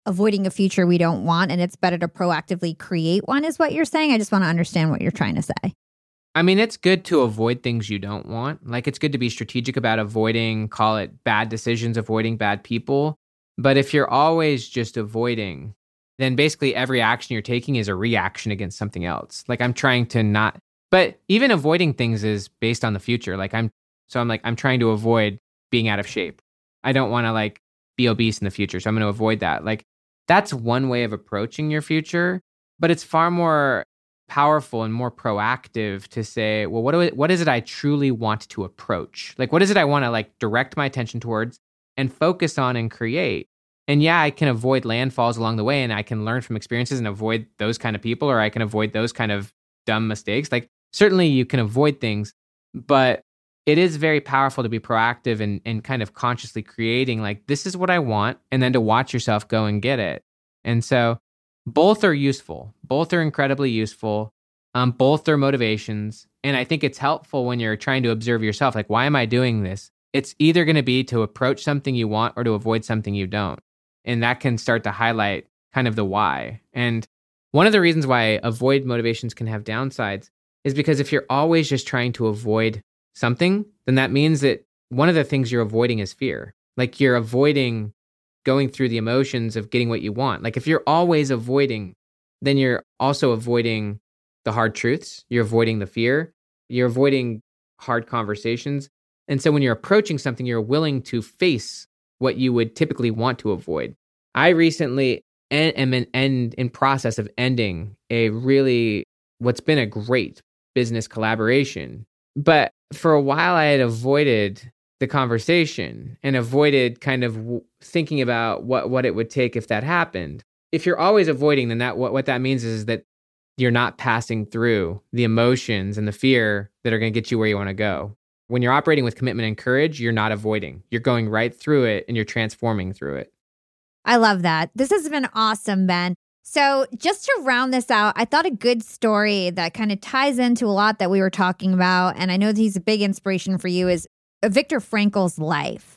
avoiding a future we don't want and it's better to proactively create one is what you're saying? I just want to understand what you're trying to say. I mean, it's good to avoid things you don't want. Like, it's good to be strategic about avoiding, call it bad decisions, avoiding bad people. But if you're always just avoiding, then basically every action you're taking is a reaction against something else. Like, I'm trying to not, but even avoiding things is based on the future. Like, I'm, so I'm like, I'm trying to avoid being out of shape. I don't want to like be obese in the future. So I'm going to avoid that. Like, that's one way of approaching your future, but it's far more powerful and more proactive to say, well, what do I, what is it I truly want to approach? Like, what is it I want to like direct my attention towards and focus on and create? And yeah, I can avoid landfalls along the way and I can learn from experiences and avoid those kind of people, or I can avoid those kind of dumb mistakes. Like, certainly you can avoid things, but it is very powerful to be proactive and, and kind of consciously creating like, this is what I want, and then to watch yourself go and get it. And so both are useful. Both are incredibly useful. Um, both are motivations. And I think it's helpful when you're trying to observe yourself. Like, why am I doing this? It's either going to be to approach something you want or to avoid something you don't. And that can start to highlight kind of the why. And one of the reasons why avoid motivations can have downsides is because if you're always just trying to avoid something, then that means that one of the things you're avoiding is fear. Like, you're avoiding going through the emotions of getting what you want. Like, if you're always avoiding, then you're also avoiding the hard truths. You're avoiding the fear. You're avoiding hard conversations. And so when you're approaching something, you're willing to face what you would typically want to avoid. I recently am in, in, in process of ending a really, what's been a great business collaboration. But for a while, I had avoided the conversation and avoided kind of w- thinking about what, what it would take if that happened. If you're always avoiding, then that what, what that means is that you're not passing through the emotions and the fear that are going to get you where you want to go. When you're operating with commitment and courage, you're not avoiding. You're going right through it and you're transforming through it. I love that. This has been awesome, Ben. So just to round this out, I thought a good story that kind of ties into a lot that we were talking about, and I know that he's a big inspiration for you, is Viktor Frankl's life.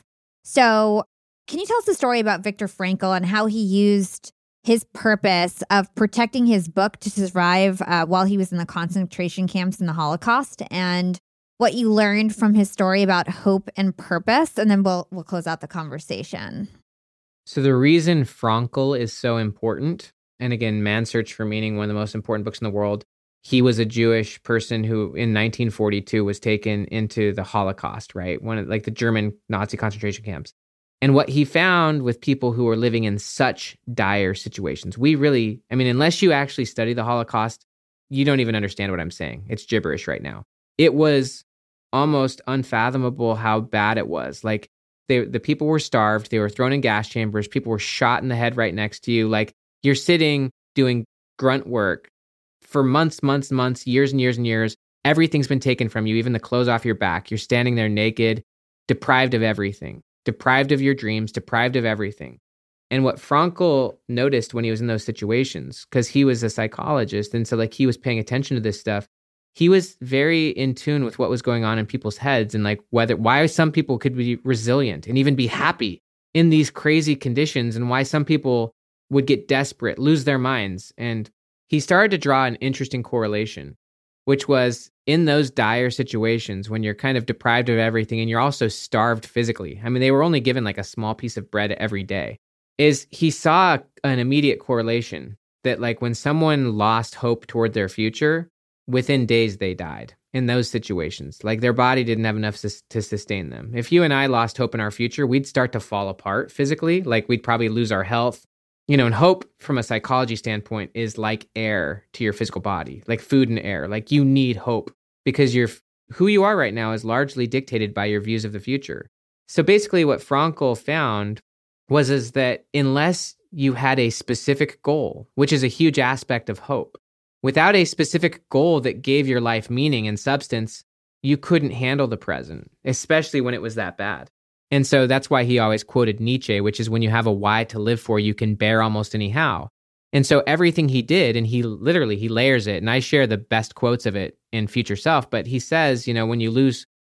So can you tell us the story about Viktor Frankl and how he used his purpose of protecting his book to survive uh, while he was in the concentration camps in the Holocaust, and what you learned from his story about hope and purpose? And then we'll we'll close out the conversation. So the reason Frankl is so important, and again, Man's Search for Meaning, one of the most important books in the world, he was a Jewish person who in nineteen forty-two was taken into the Holocaust, right? One of like the German Nazi concentration camps. And what he found with people who were living in such dire situations, we really, I mean, unless you actually study the Holocaust, you don't even understand what I'm saying. It's gibberish right now. It was almost unfathomable how bad it was. Like, they, the people were starved. They were thrown in gas chambers. People were shot in the head right next to you. Like, you're sitting doing grunt work for months, months, months, years and years and years. Everything's been taken from you, even the clothes off your back. You're standing there naked, deprived of everything, deprived of your dreams, deprived of everything. And what Frankl noticed when he was in those situations, because he was a psychologist, and so like he was paying attention to this stuff, he was very in tune with what was going on in people's heads and like whether why some people could be resilient and even be happy in these crazy conditions, and why some people would get desperate, lose their minds. And he started to draw an interesting correlation, which was in those dire situations when you're kind of deprived of everything and you're also starved physically. I mean, they were only given like a small piece of bread every day. Is he saw an immediate correlation that like when someone lost hope toward their future, within days they died in those situations. Like, their body didn't have enough sus- to sustain them. If you and I lost hope in our future, we'd start to fall apart physically. Like, we'd probably lose our health. You know, and hope from a psychology standpoint is like air to your physical body, like food and air. Like, you need hope because you're, who you are right now is largely dictated by your views of the future. So basically what Frankl found was is that unless you had a specific goal, which is a huge aspect of hope, without a specific goal that gave your life meaning and substance, you couldn't handle the present, especially when it was that bad. And so that's why he always quoted Nietzsche, which is when you have a why to live for, you can bear almost any how. And so everything he did, and he literally, he layers it, and I share the best quotes of it in Future Self, but he says, you know, when you lose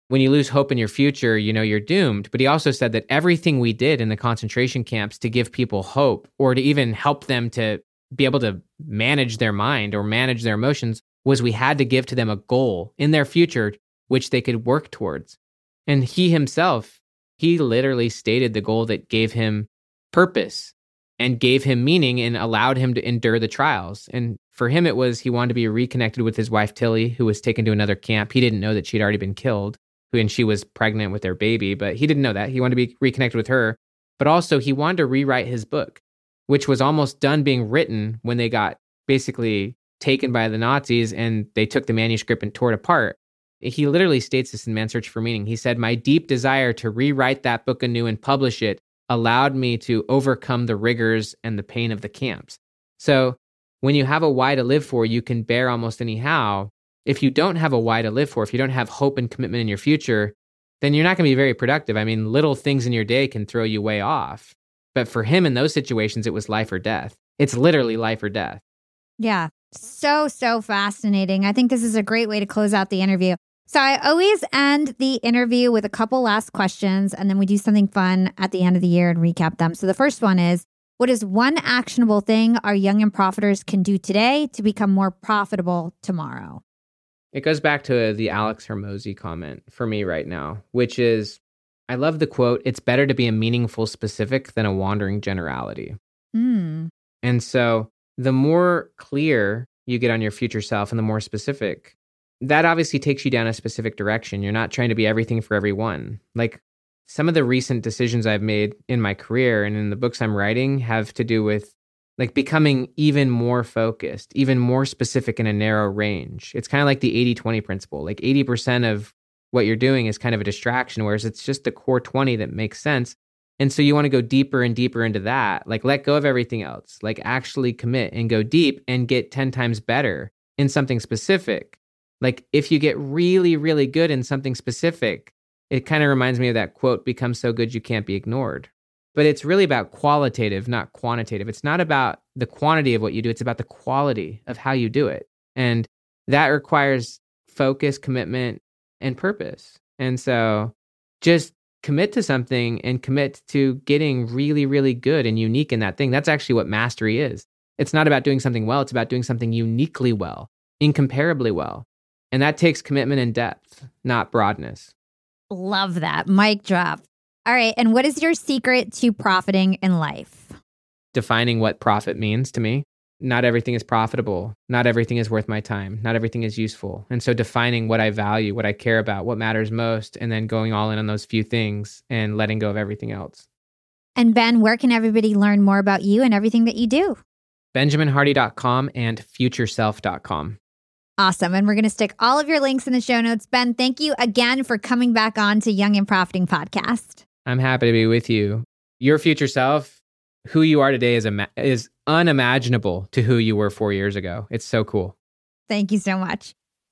when you lose hope in your future, you know, you're doomed. But he also said that everything we did in the concentration camps to give people hope or to even help them to be able to manage their mind or manage their emotions was we had to give to them a goal in their future, which they could work towards. And he himself, he literally stated the goal that gave him purpose and gave him meaning and allowed him to endure the trials. And for him, it was he wanted to be reconnected with his wife, Tilly, who was taken to another camp. He didn't know that she'd already been killed, and she was pregnant with their baby, but he didn't know that. He wanted to be reconnected with her. But also, he wanted to rewrite his book, which was almost done being written when they got basically taken by the Nazis and they took the manuscript and tore it apart. He literally states this in Man's Search for Meaning. He said, "My deep desire to rewrite that book anew and publish it allowed me to overcome the rigors and the pain of the camps." So when you have a why to live for, you can bear almost anyhow. If you don't have a why to live for, if you don't have hope and commitment in your future, then you're not going to be very productive. I mean, little things in your day can throw you way off. But for him in those situations, it was life or death. It's literally life or death. Yeah. So, so fascinating. I think this is a great way to close out the interview. So I always end the interview with a couple last questions, and then we do something fun at the end of the year and recap them. So the first one is, what is one actionable thing our young and profiters can do today to become more profitable tomorrow? It goes back to the Alex Hormozi comment for me right now, which is, I love the quote, "It's better to be a meaningful specific than a wandering generality." Mm. And so the more clear you get on your future self and the more specific, that obviously takes you down a specific direction. You're not trying to be everything for everyone. Like some of the recent decisions I've made in my career and in the books I'm writing have to do with like becoming even more focused, even more specific in a narrow range. It's kind of like the eighty twenty principle. Like eighty percent of what you're doing is kind of a distraction, whereas it's just the core twenty that makes sense. And so you want to go deeper and deeper into that. Like let go of everything else. Like actually commit and go deep and get ten times better in something specific. Like if you get really, really good in something specific, it kind of reminds me of that quote, "Become so good you can't be ignored." But it's really about qualitative, not quantitative. It's not about the quantity of what you do. It's about the quality of how you do it. And that requires focus, commitment, and purpose. And so just commit to something and commit to getting really, really good and unique in that thing. That's actually what mastery is. It's not about doing something well. It's about doing something uniquely well, incomparably well. And that takes commitment and depth, not broadness. Love that. Mic drop. All right. And what is your secret to profiting in life? Defining what profit means to me. Not everything is profitable. Not everything is worth my time. Not everything is useful. And so defining what I value, what I care about, what matters most, and then going all in on those few things and letting go of everything else. And Ben, where can everybody learn more about you and everything that you do? benjamin hardy dot com and future self dot com. Awesome. And we're going to stick all of your links in the show notes. Ben, thank you again for coming back on to Young and Profiting Podcast. I'm happy to be with you. Your future self, who you are today is ima- is unimaginable to who you were four years ago. It's so cool. Thank you so much.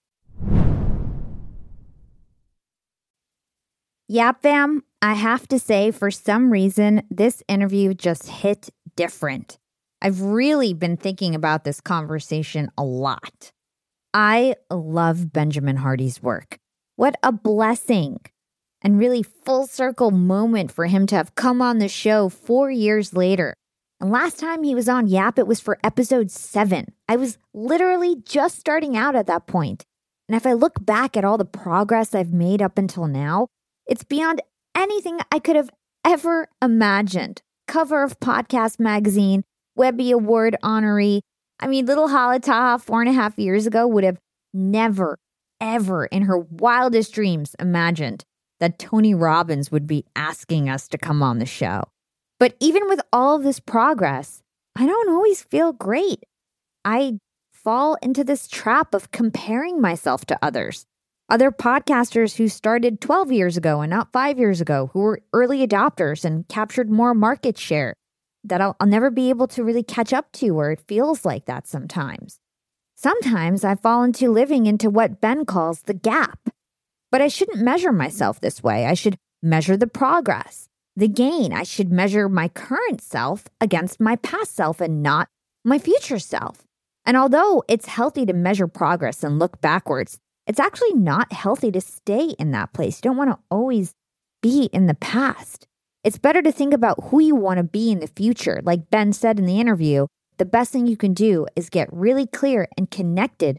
Yap fam, I have to say, for some reason, this interview just hit different. I've really been thinking about this conversation a lot. I love Benjamin Hardy's work. What a blessing and really full circle moment for him to have come on the show four years later. And last time he was on Yap, it was for episode seven. I was literally just starting out at that point. And if I look back at all the progress I've made up until now, it's beyond anything I could have ever imagined. Cover of Podcast Magazine, Webby Award honoree. I mean, little Halataha four and a half years ago would have never, ever in her wildest dreams imagined that Tony Robbins would be asking us to come on the show. But even with all of this progress, I don't always feel great. I fall into this trap of comparing myself to others. Other podcasters who started twelve years ago and not five years ago, who were early adopters and captured more market share that I'll, I'll never be able to really catch up to, or it feels like that sometimes. Sometimes I fall into living into what Ben calls the gap. But I shouldn't measure myself this way. I should measure the progress, the gain. I should measure my current self against my past self and not my future self. And although it's healthy to measure progress and look backwards, it's actually not healthy to stay in that place. You don't want to always be in the past. It's better to think about who you want to be in the future. Like Ben said in the interview, the best thing you can do is get really clear and connected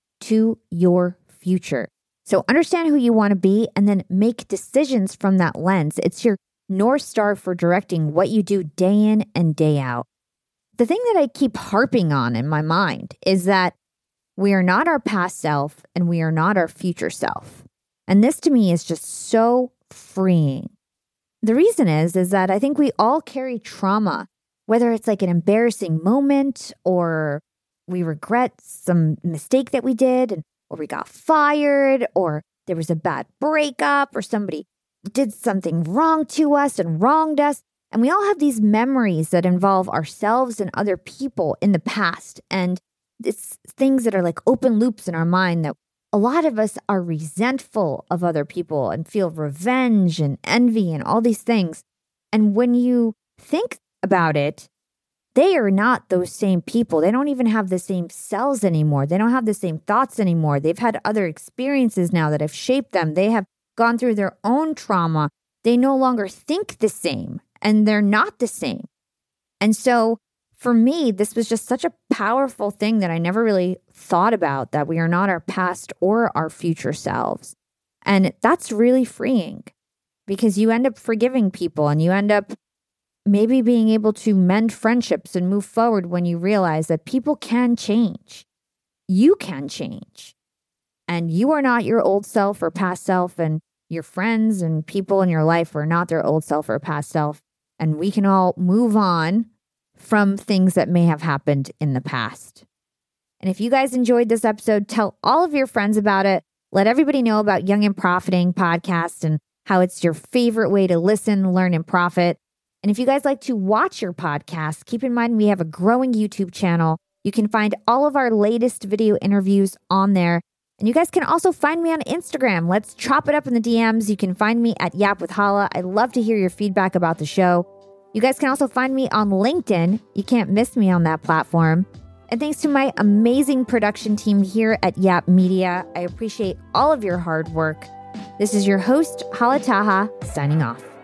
to your future. So understand who you want to be and then make decisions from that lens. It's your North Star for directing what you do day in and day out. The thing that I keep harping on in my mind is that we are not our past self and we are not our future self. And this to me is just so freeing. The reason is, is that I think we all carry trauma, whether it's like an embarrassing moment or we regret some mistake that we did, or we got fired, or there was a bad breakup, or somebody did something wrong to us and wronged us. And we all have these memories that involve ourselves and other people in the past. And it's things that are like open loops in our mind that a lot of us are resentful of other people and feel revenge and envy and all these things. And when you think about it, they are not those same people. They don't even have the same cells anymore. They don't have the same thoughts anymore. They've had other experiences now that have shaped them. They have gone through their own trauma. They no longer think the same, and they're not the same. And so for me, this was just such a powerful thing that I never really thought about, that we are not our past or our future selves. And that's really freeing because you end up forgiving people and you end up maybe being able to mend friendships and move forward when you realize that people can change. You can change. And you are not your old self or past self, and your friends and people in your life are not their old self or past self. And we can all move on from things that may have happened in the past. And if you guys enjoyed this episode, tell all of your friends about it. Let everybody know about Young and Profiting podcast and how it's your favorite way to listen, learn, and profit. And if you guys like to watch your podcast, keep in mind we have a growing YouTube channel. You can find all of our latest video interviews on there. And you guys can also find me on Instagram. Let's chop it up in the D Ms. You can find me at Yap with Hala. I love to hear your feedback about the show. You guys can also find me on LinkedIn. You can't miss me on that platform. And thanks to my amazing production team here at Yap Media, I appreciate all of your hard work. This is your host, Hala Taha, signing off.